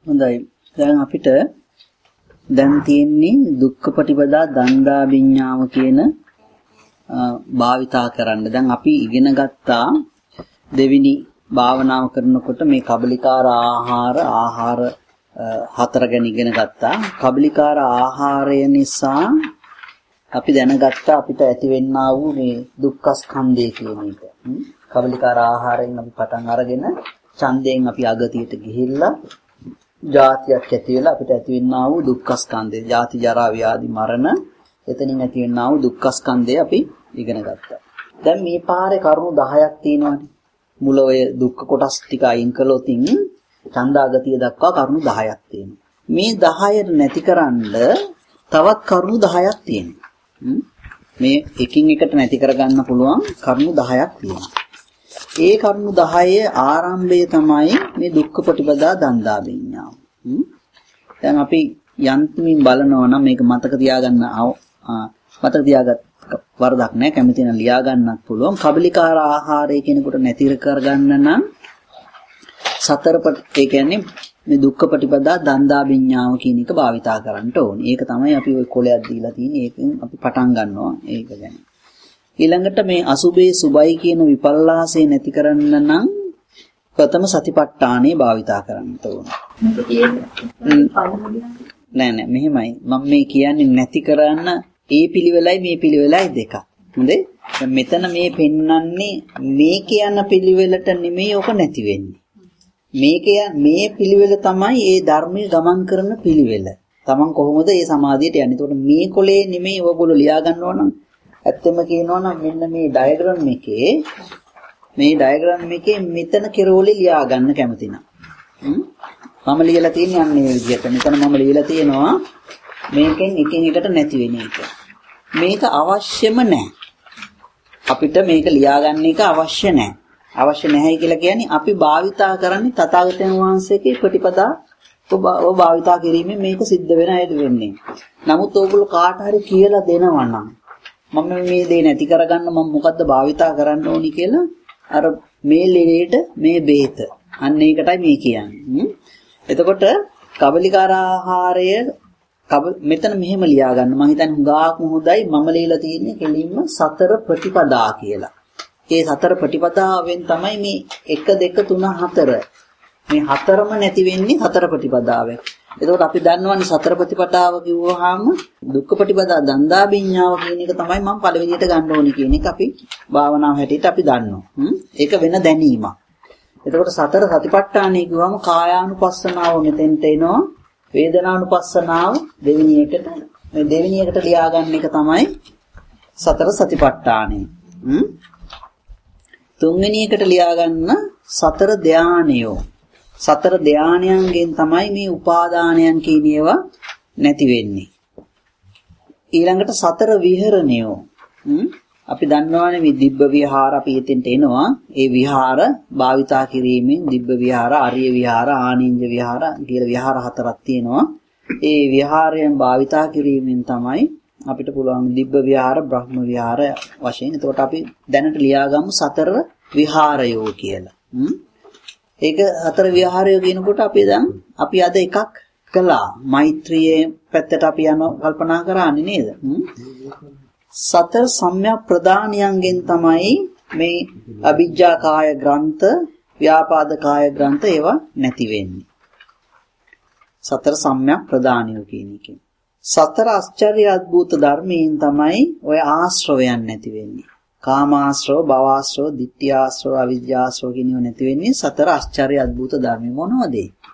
හොඳයි. දැන් අපිට දැන් තියෙන්නේ දුක්ඛපටිපදා දන්දා විඤ්ඤාව කියන භාවිතා කරන්න. දැන් අපි ඉගෙන ගත්තා දෙවිනි භාවනාව කරනකොට මේ කබලිකාර ආහාර හතර ගැන ඉගෙන ගත්තා. කබලිකාර ආහාරය නිසා අපි දැනගත්තා අපිට ඇතිවෙන්නා වූ මේ දුක්ඛ ස්කන්ධය කියන එක. කබලිකාර ආහාරයෙන් අපි පටන් අරගෙන ඡන්දයෙන් අපි අගතියට ගිහිල්ලා ජාතියක් ඇති වෙලා අපිට ඇතිවෙන්නා වූ දුක්ඛ ස්කන්ධය. ජාති ජරා ව්‍යාධි මරණ එතනින් ඇතිවෙන්නා වූ දුක්ඛ ස්කන්ධය අපි ඉගෙන ගත්තා. දැන් මේ පාරේ කරුණු 10ක් තියෙනවානේ. මුල ඔය දුක්ඛ කොටස් ටික අයින් කළොතින් ඡන්දාගතිය දක්වා කරුණු 10ක් තියෙනවා. මේ 10 නැතිකරන්න තවත් කරුණු 10ක් තියෙනවා. මේ එකින් එකට නැති කරගන්න පුළුවන් කරුණු 10ක් තියෙනවා. ඒ කරුණු 10 ආරම්භය තමයි මේ දුක්ඛපටිපදා දන්දා විඤ්ඤාව. දැන් අපි යන්තමින් බලනවා නම් මේක මතක තියාගන්න වරදක් නැහැ. කැමති නම් ලියා ගන්නත් පුළුවන්. කබලිකාර ආහාරය කෙනෙකුට නැති කරගන්න නම් ඒ කියන්නේ මේ දුක්ඛපටිපදා දන්දා විඤ්ඤාව කියන එක භාවිතා කරන්න ඕනේ. ඒක තමයි අපි ওই කොලයක් දීලා තියෙන්නේ. ඒකෙන් අපි පටන් ගන්නවා ඒක ගැන. ඊළඟට මේ අසුභේ සුභයි කියන විපල්ලාසය නැති කරන්න නම් ප්‍රථම සතිපට්ඨානෙ භාවිතා කරන්න ඕනේ. නෑ මෙහෙමයි. මම මේ කියන්නේ නැති කරන්න ඒ පිළිවෙලයි මේ පිළිවෙලයි දෙකක්. හොඳේ? දැන් මෙතන මේ පෙන්වන්නේ මේ කියන පිළිවෙලට නෙමෙයි ඔක නැති වෙන්නේ. මේ පිළිවෙල තමයි ඒ ධර්මයේ ගමන් කරන පිළිවෙල. Taman කොහොමද මේ සමාධියට යන්නේ? එතකොට මේ කොලේ නෙමෙයි ඔයගොල්ලෝ ලියා ගන්නවා නම් ඇත්තම කියනවා නම් මෙන්න මේ ඩයග්‍රෑම් එකේ මෙතන කෙරෝලේ ලියා ගන්න කැමති නම්. මම ලියලා තියෙන්නේ අන්න මේ විදිහට. මෙතන මම ලියලා තියෙනවා මේකෙන් එකින් එකට නැති වෙන එක. මේක අවශ්‍යම නැහැ. අපිට මේක ලියා ගන්න එක අවශ්‍ය නැහැ. අවශ්‍ය නැහැ කියලා කියන්නේ අපි භාවිතා කරන්නේ තථාගතයන් වහන්සේගේ ප්‍රතිපදා ඔබ භාවිතා කිරීමෙන් මේක සිද්ධ වෙන අයද වෙන්නේ. නමුත් ඕගොල්ලෝ කාට හරි කියලා දෙනවා නම් මම මේ දේ නැති කරගන්න මම මොකද්ද භාවිතා කරන්න ඕනි කියලා අර මේ ලෙඩේට මේ බේත. අන්න ඒකටයි මේ කියන්නේ. එතකොට කබලිකාර ආහාරය මෙතන මෙහෙම ලියා ගන්න. මම හිතන්නේ හුඟාක්ම හොඳයි මම ලියලා තියෙන්නේ කෙලින්ම සතර ප්‍රතිපදා කියලා. ඒ සතර ප්‍රතිපදාවෙන් තමයි මේ 1 2 3 4 මේ හතරම නැති වෙන්නේ සතර ප්‍රතිපදාවෙන්. එතකොට අපි දන්නවනේ සතර ප්‍රතිපදාව කිව්වහම දුක්ඛ ප්‍රතිපදා දන්දා විඤ්ඤාව කියන එක තමයි මම පළවෙනියට ගන්න ඕනේ කියන එක අපි භාවනාව හැටියට අපි දන්නවා. ඒක වෙන දැනීමක්. එතකොට සතර සතිපට්ඨානය කිව්වම කායානුපස්සනාව මෙතෙන්ට එනවා. වේදනානුපස්සනාව දෙවෙනියකට ලියා ගන්න එක තමයි සතර සතිපට්ඨානය. තුන්වෙනි එකට ලියා ගන්න සතර ධානයෝ. සතර ධානයන්ගෙන් තමයි මේ උපාදානයන් කියන ඒවා නැති වෙන්නේ. ඊළඟට සතර විහරණයෝ. අපි දන්නවනේ මේ දිබ්බ විහාර අපි එතෙන්ට එනවා. ඒ විහාර භාවිතා කිරීමෙන් දිබ්බ විහාර, ආර්ය විහාර, ආනින්ජ විහාර කියලා විහාර හතරක් තියෙනවා. ඒ විහාරයන් භාවිතා කිරීමෙන් තමයි අපිට පුළුවන් දිබ්බ විහාර, බ්‍රහ්ම විහාර වශයෙන්. එතකොට අපි දැනට ලියාගමු සතර විහාරයෝ කියලා. ඒක හතර විහාරයෝ කියනකොට අපි අද එකක් කළා. මෛත්‍රියේ පැත්තට අපි යනවා කල්පනා කරන්නේ නේද? සතර සම්‍යක් ප්‍රදානියන්ගෙන් තමයි මේ අවිජ්ජා කාය ග්‍රන්ථ, ව්‍යාපාද කාය ග්‍රන්ථ ඒවා නැති වෙන්නේ. සතර සම්‍යක් ප්‍රදානියෝ කියන එකෙන්. සතර ආශ්චර්ය අద్භූත ධර්මයෙන් තමයි ඔය ආශ්‍රවයන් නැති වෙන්නේ. කාමාශ්‍රව, භවආශ්‍රව, ditthියාශ්‍රව, අවිජ්ජාශ්‍රව කියන ඒවා නැති වෙන්නේ සතර ආශ්චර්ය අద్භූත ධර්ම මොනවද?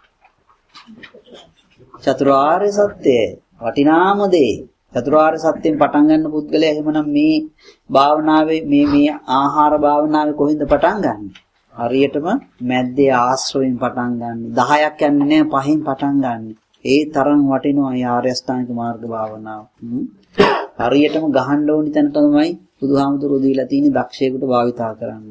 චතුරාර්ය සත්‍යය වටිනාම දේ. චතුරාර්ය සත්‍යයෙන් පටන් ගන්න පුද්ගලයා එහෙමනම් මේ භාවනාවේ මේ ආහාර භාවනාවේ කොහෙන්ද පටන් ගන්නෙ? හරියටම මැද්දේ ආශ්‍රවයෙන් පටන් ගන්න. 10ක් යන්නේ නැහැ 5න් පටන් ගන්න. ඒ තරම් වටිනවා මේ ආර්ය අෂ්ටාංගික මාර්ග භාවනාව. හරියටම ගහන්න ඕනි තැන තමයි බුදුහාමුදුරුවෝ දීලා තියෙන දක්ෂයෙකුට භාවිතා කරන්න.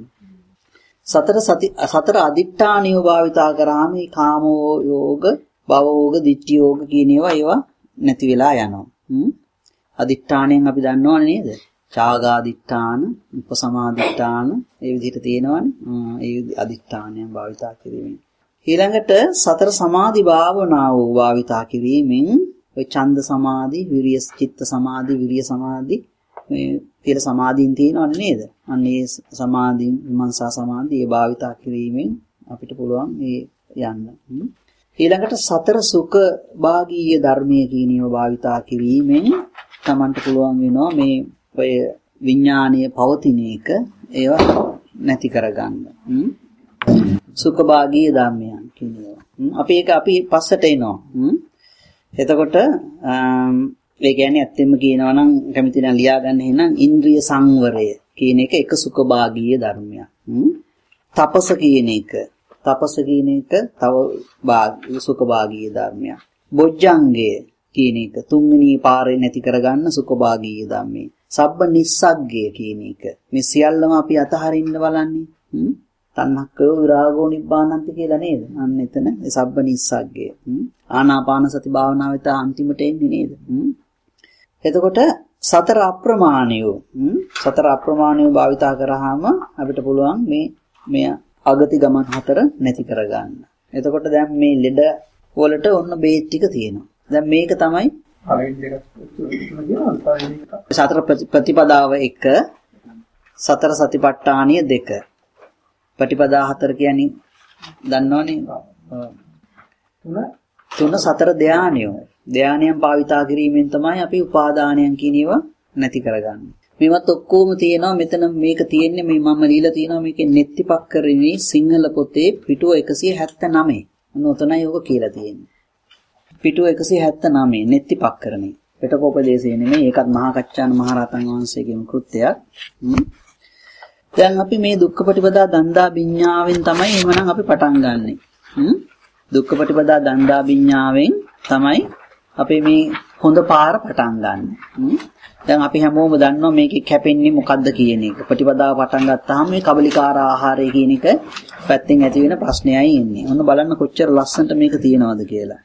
සතර අදිඨානියෝ භාවිතා කරාම මේ කාමෝ යෝග, භවෝග, ditthi යෝග කියන ඒවා නැති වෙලා යනවා. අදිඨාණයෙන් අපි දන්නවනේ නේද? ඡාගාදිඨාන, උපසමාදිඨාන ඒ විදිහට තියෙනවනේ. ඒ අදිඨාණයෙන් භාවිතා කිරීමෙන් ඊළඟට සතර සමාධි භාවනාව භාවිතා කිරීමෙන් ඔය ඡන්ද සමාධි, විරිය චිත්ත සමාධි, විරිය සමාධි මේ කියලා සමාධීන් තියෙනවනේ නේද? අන්න ඒ සමාධි, විමර්ශා සමාධි ඒ භාවිතා කිරීමෙන් අපිට පුළුවන් මේ යන්න. ඊළඟට සතර සුඛ භාගීය ධර්මයේ කියන ඒවා භාවිතා කිරීමෙන් Tamanට පුළුවන් වෙනවා මේ ඔය විඥානීය පවතින එක ඒවා නැති කරගන්න. සුඛ භාගීය ධර්මයන් කියන ඒවා. අපි පස්සට එනවා. එතකොට ඒ කියන්නේ ඇත්තෙම කියනවා නම් කැමති නම් ලියා ගන්න එහෙනම් ඉන්ද්‍රිය සංවරය කියන එක සුඛ භාගීය ධර්මයක්. තපස කියන එක තව සුඛ භාගීය ධර්මයක්. බොජ්ජංගය කියන එක තුන්වෙනි පාරේ නැති කරගන්න සුඛ භාගීය ධර්මයක්. සබ්බ නිස්සග්ගය කියන එක මේ සියල්ලම අපි අතහරින්න බලන්නේ. තණ්හක්කය විරාගෝ නිබ්බානන්ති කියලා නේද? අන්න එතන ඒ සබ්බ නිස්සග්ගය. ආනාපාන සති භාවනාවෙත් අන්තිමට එන්නේ නේද? එතකොට සතර අප්‍රමාණය භාවිතා කරාම අපිට පුළුවන් මේ අගති ගමන් හතර නැති කරගන්න. එතකොට දැන් මේ ලෙඩ වලට ඔන්න බේත් ටික තියෙනවා. දැන් මේක තමයි සතර ප්‍රතිපදාව 1 සතර සතිපට්ඨානිය 2 ප්‍රතිපදා 4 කියන්නේ දන්නවනේ තුන සතර ධානයන් භාවිතා කිරීමෙන් තමයි අපි උපාදානයන් කියන ඒවා නැති කරගන්නේ. මේවත් ඔක්කොම තියෙනවා මෙතන මේක තියෙන්නේ මේ මම লীලා තියෙනවා මේකේ නෙත්තිපක්කරණී සිංහල පොතේ පිටුව 179. ඔන්න ඔතනයි ඔක කියලා තියෙන්නේ. පිටුව 179 නෙත්තිපක්කරණී. පිටකෝපදේශය නෙමෙයි ඒකත් මහා කච්චාන මහරහතන් වහන්සේගේම කෘත්‍යයක්. දැන් අපි මේ දුක්ඛපටිපදා දන්දා විඤ්ඤාවෙන් තමයි එහෙමනම් අපි පටන් ගන්නෙ. දුක්ඛපටිපදා දන්දා විඤ්ඤාවෙන් තමයි අපි මේ හොඳ පාර පටන් ගන්නෙ. දැන් අපි හැමෝම දන්නවා මේකේ කැපෙන්නේ මොකද්ද කියන එක. ප්‍රතිපදාව පටන් ගත්තාම මේ කබලිකාර ආහාරය කියන එක පැත්තෙන් ඇති වෙන ප්‍රශ්නයයි එන්නේ. ඔන්න බලන්න කොච්චර ලස්සනට මේක තියෙනවද කියලා.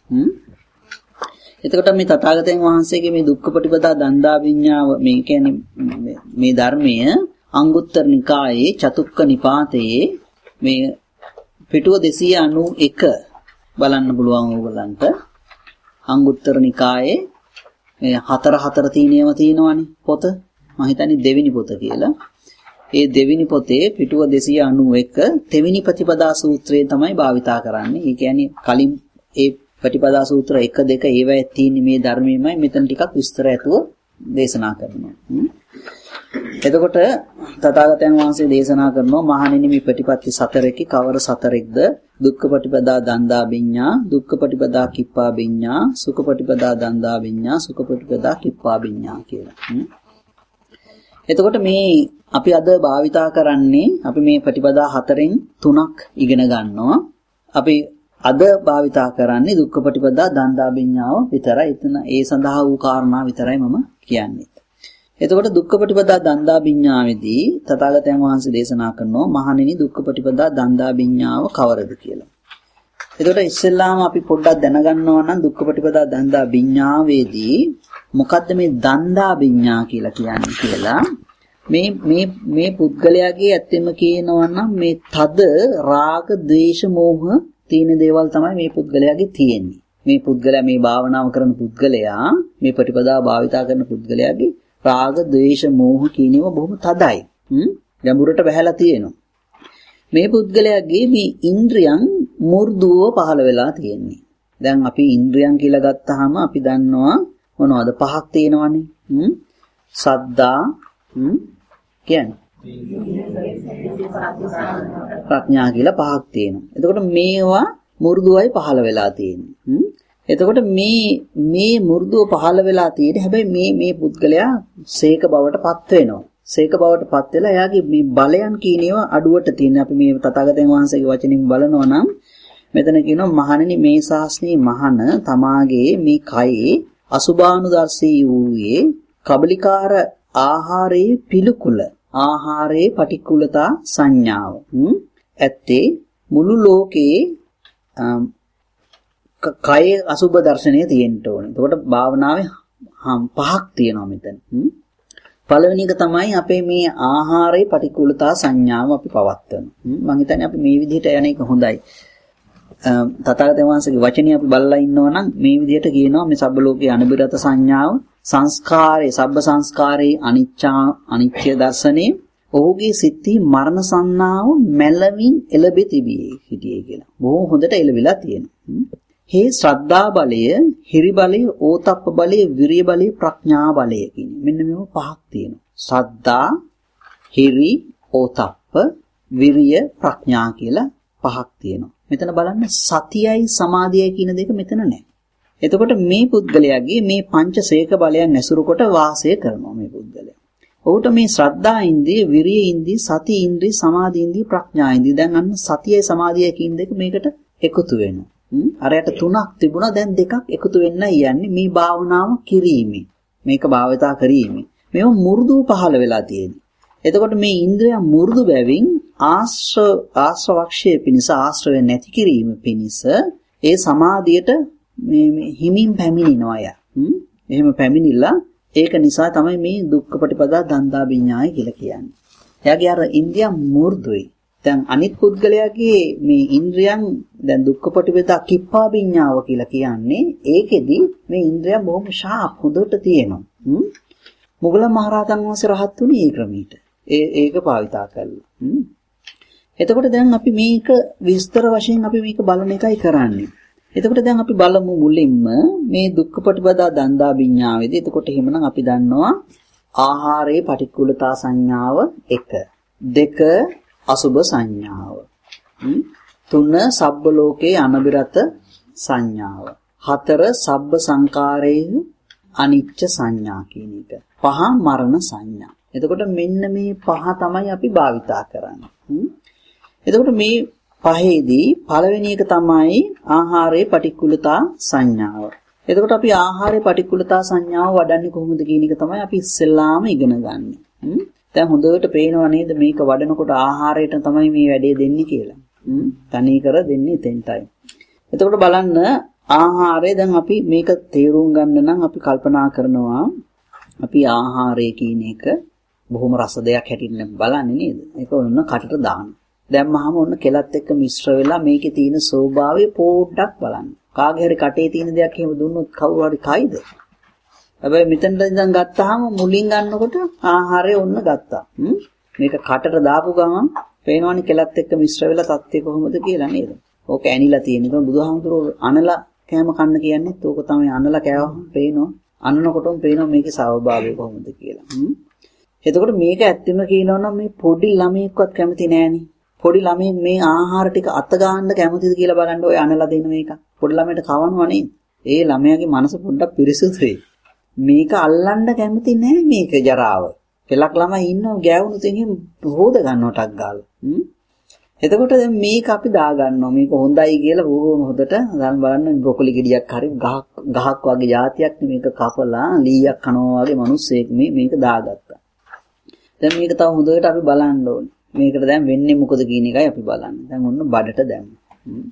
එතකොට මේ තථාගතයන් වහන්සේගේ මේ දුක්ඛපටිපදා දන්දා විඤ්ඤාව මේ කියන්නේ මේ ධර්මය අංගුත්තර නිකායේ චතුක්ක නිපාතයේ මේ පිටුව 291 බලන්න පුළුවන් ඕගලන්ට. අංගුත්තර නිකායේ මේ 4 තියෙනවනේ පොත. මම හිතන්නේ දෙවෙනි පොත කියලා. ඒ දෙවෙනි පොතේ පිටුව 291 තෙවෙනි ප්‍රතිපදා සූත්‍රය තමයි භාවිතා කරන්නේ. ඒ කියන්නේ කලින් ඒ ප්‍රතිපදා සූත්‍ර 1 2 ඒවැය තියෙන මේ ධර්මයමයි මෙතන ටිකක් විස්තර ඇතුව දේශනා කරනවා. එතකොට තථාගතයන් වහන්සේ දේශනා කරනවා මහණෙනි මේ ප්‍රතිපatti සතරකේ කවර සතරෙක්ද? දුක්ඛපටිපදා දන්දා විඤ්ඤා, දුක්ඛපටිපදා කිප්පා විඤ්ඤා, සුඛපටිපදා දන්දා විඤ්ඤා, සුඛපටිපදා කිප්පා විඤ්ඤා කියලා. එතකොට මේ අපි අද භාවිතා කරන්නේ අපි මේ ප්‍රතිපදා හතරෙන් තුනක් ඉගෙන ගන්නවා. අපි අද භාවිතා කරන්නේ දුක්ඛපටිපදා දන්දා විඤ්ඤාව විතරයි. එතන ඒ සඳහා වූ කාරණා විතරයි මම කියන්නේ. එතකොට දුක්ඛපටිපදා දන්දා විඤ්ඤාවේදී තථාගතයන් වහන්සේ දේශනා කරනවා මහණෙනි දුක්ඛපටිපදා දන්දා විඤ්ඤාව කවරද කියලා. එතකොට ඉස්සෙල්ලාම අපි පොඩ්ඩක් දැනගන්නවා නම් දුක්ඛපටිපදා දන්දා විඤ්ඤාවේදී මොකද්ද මේ දන්දා විඤ්ඤා කියලා කියන්නේ කියලා මේ පුද්ගලයාගේ ඇත්තෙම කියනවා නම් මේ තද රාග ද්වේෂ මෝහ තියෙන දේවල් තමයි මේ පුද්ගලයාගේ තියෙන්නේ. මේ පුද්ගලයා මේ භාවනාව කරන පුද්ගලයා මේ ප්‍රතිපදාව භාවිතා කරන පුද්ගලයාගේ රාග ද්වේෂ මෝහ කියන ඒවා බොහොම තදයි. ගැඹුරට බහැලා තියෙනවා. මේ පුද්ගලයාගේ මේ ඉන්ද්‍රියන් මුර්ධුව පහළ වෙලා තියෙන්නේ. දැන් අපි ඉන්ද්‍රියන් කියලා ගත්තාම අපි දන්නවා මොනවද පහක් තියෙනවනේ. සද්දා කියන්නේ ප්‍රඥා කියලා පහක් තියෙනවා. එතකොට මේවා මුර්ධුවයි පහළ වෙලා තියෙන්නේ. එතකොට මේ මුර්ධුව පහළ වෙලා තියෙන්නේ හැබැයි මේ පුද්ගලයා සීක බවටපත් වෙනවා. සීක බවටපත් වෙලා එයාගේ මේ බලයන් කියන ඒවා අඩුවට තියෙන. අපි මේ තථාගතයන් වහන්සේගේ වචනින් බලනවා නම් මෙතන කියනවා මහණෙනි මේ ශාස්ත්‍රී මහණ තමාගේ මේ කයේ අසුභානුදර්ශී වූයේ කබලිකාර ආහාරයේ පිළිකුල ආහාරයේ පටික්කුලතා සංඥාව ඇත්තේ මුළු ලෝකයේ කයේ අසුභ දර්ශනය තියෙන්න ඕනේ. එතකොට භාවනාවේ පහක් තියෙනවා මෙතන. පළවෙනි එක තමයි අපේ මේ ආහාරයේ පටික්කුලතා සංඥාව අපි පවත්වන. මම හිතන්නේ අපි මේ විදිහට යන එක හොඳයි. තථාගතයන් වහන්සේගේ වචනේ අපි බලලා ඉන්නවා නම් මේ විදිහට කියනවා මේ සබ්බ ලෝකේ අනිබිරත සංඥාව සංස්කාරේ සබ්බ සංස්කාරේ අනිත්‍ය දර්ශනේ ඔහුගේ සිත්හි මරණ සංඥාව මැලමින් එළබෙ තිබියේ හිටියේ කියලා. බොහොම හොඳට එළවිලා තියෙනවා. හේ ශ්‍රද්ධා බලය, හිරි බලය, ඕතප්ප බලය, විරිය බලය, ප්‍රඥා බලය කියන මෙන්න මේව පහක් තියෙනවා. ශ්‍රද්ධා, හිරි, ඕතප්ප, විරිය, ප්‍රඥා කියලා පහක් තියෙනවා. මෙතන බලන්න සතියයි සමාධියයි කියන දෙක මෙතන නැහැ. එතකොට මේ පුද්ගලයාගේ මේ පංචසේක බලයන් ඇසුරු කොට වාසය කරනවා මේ පුද්ගලයා. ඔහුට මේ ශ්‍රද්ධා ඉන්ද්‍රිය, විරිය ඉන්ද්‍රිය, සති ඉන්ද්‍රිය, සමාධි ඉන්ද්‍රිය, ප්‍රඥා ඉන්ද්‍රිය දැන් අන්න සතියයි සමාධියයි කියන දෙක මේකට එකතු වෙනවා. අරයට තුනක් තිබුණා දැන් දෙකක් එකතු වෙන්නයි යන්නේ මේ භාවනාව කිරීමේ. මේක භාවිතා කිරීමේ. මේව මුරුදු පහළ වෙලා තියෙන්නේ. එතකොට මේ ඉන්ද්‍රිය මුරුදු බැවින් ආශ්‍රවක්ෂයේ පිණිස ආශ්‍රය නැති කිරීම පිණිස ඒ සමාධියට මේ හිමින් පැමිණෙනවා ය. එහෙම පැමිණිලා ඒක නිසා තමයි මේ දුක්ඛ ප්‍රතිපදා දන්දා විඤ්ඤාය කියලා කියන්නේ. එයාගේ අර ඉන්ද්‍රිය මුරුදුයි. දැන් අනිත් පුද්ගලයාගේ මේ ඉන්ද්‍රියන් දැන් දුක්ඛ ප්‍රතිපදා කිප්පා විඤ්ඤාව කියලා කියන්නේ ඒකෙදි මේ ඉන්ද්‍රිය බොහොම ෂාප් හොඳට තියෙනවා. මොග්ගලන් මහරහතන් වහන්සේ රහත් වුණේ ඒ ක්‍රමයට. ඒක භාවිතා කළා. එතකොට දැන් අපි මේක විස්තර වශයෙන් අපි මේක බලන එකයි කරන්නේ. එතකොට දැන් අපි බලමු මුලින්ම මේ දුක්ඛ ප්‍රතිපදා දන්දා විඤ්ඤාවේදී. එතකොට එහෙමනම් අපි දන්නවා ආහාරයේ පටික්කුලතා සංඥාව 1, 2 අසුභ සංඥාව, 3 සබ්බ ලෝකේ අනබිරත සංඥාව, 4 සබ්බ සංකාරයේ අනිච්ච සංඥා කියන එක, 5 මරණ සංඥා. එතකොට මෙන්න මේ 5 තමයි අපි භාවිතා කරන්නේ. එතකොට මේ පහේදී පළවෙනි එක තමයි ආහාරයේ පටික්කුලතා සංඥාව. එතකොට අපි ආහාරයේ පටික්කුලතා සංඥාව වඩන්නේ කොහොමද කියන එක තමයි අපි ඉස්සෙල්ලාම ඉගෙන ගන්න. දැන් හොඳට පේනව නේද මේක වඩනකොට ආහාරයට තමයි මේ වැඩේ දෙන්නේ කියලා. තනි කර දෙන්නේ තෙන්ටයි. එතකොට බලන්න ආහාරය දැන් අපි මේක තේරුම් ගන්න නම් අපි කල්පනා කරනවා අපි ආහාරය කියන එක බොහොම රස දෙයක් හැටියට බලන්නේ නේද? ඒක ඔන්න කටට දාන්න. දැම්මහම ඔන්න කෙලත් එක්ක මිශ්‍ර වෙලා මේකේ තියෙන ස්වභාවය පොඩ්ඩක් බලන්න. කාගේ හරි කටේ තියෙන දෙයක් එහෙම දුන්නොත් කවුරු හරි කයිද? හැබැයි මෙතනට ඉඳන් ගත්තාම මුලින් ගන්නකොට ආහාරය ඔන්න ගත්තා. මේක කටට දාපු ගමන් පේනවනේ කෙලත් එක්ක මිශ්‍ර වෙලා තත්ත්වය කොහොමද කියලා නේද? ඕක ඇනිලා තියෙන එක බුදුහාමුදුරුවෝ අනලා කෑම කන්න කියන්නේත් ඕක තමයි අනලා කෑවම පේනවා. අනනකොටම පේනවා මේකේ ස්වභාවය කොහොමද කියලා. එතකොට මේක ඇත්තම කියනවා නම් මේ පොඩි ළමයෙක්වත් කැමති නෑනේ. පොඩි ළමෙන් මේ ආහාර ටික අත ගන්න කැමතිද කියලා බලන්න ඔය අනලා දෙන මේක. පොඩි ළමයට කවනවා නේද? ඒ ළමයාගේ මනස පොඩ්ඩක් පිරිසුදුයි. මේක අල්ලන්න කැමති නෑ මේක ජරාව. පෙලක් ළමයි ඉන්නව ගෑවුණු තෙන් හොද ගන්නවටක් ගාලා. එතකොට දැන් මේක අපි දා ගන්නවා. මේක හොඳයි කියලා බොහොම හොඳට දැන් බලන්න බ්‍රොකොලි ගෙඩියක් හරි ගහක් වගේ જાතියක් මේක කපලා ලීයක් කනවා වගේ මිනිස්සෙක් මේක දාගත්තා. දැන් මේක තව හොඳට අපි බලන්න ඕනේ. මේකට දැන් වෙන්නේ මොකද කියන එකයි අපි බලන්නේ. දැන් ඔන්න බඩට දැම්මා.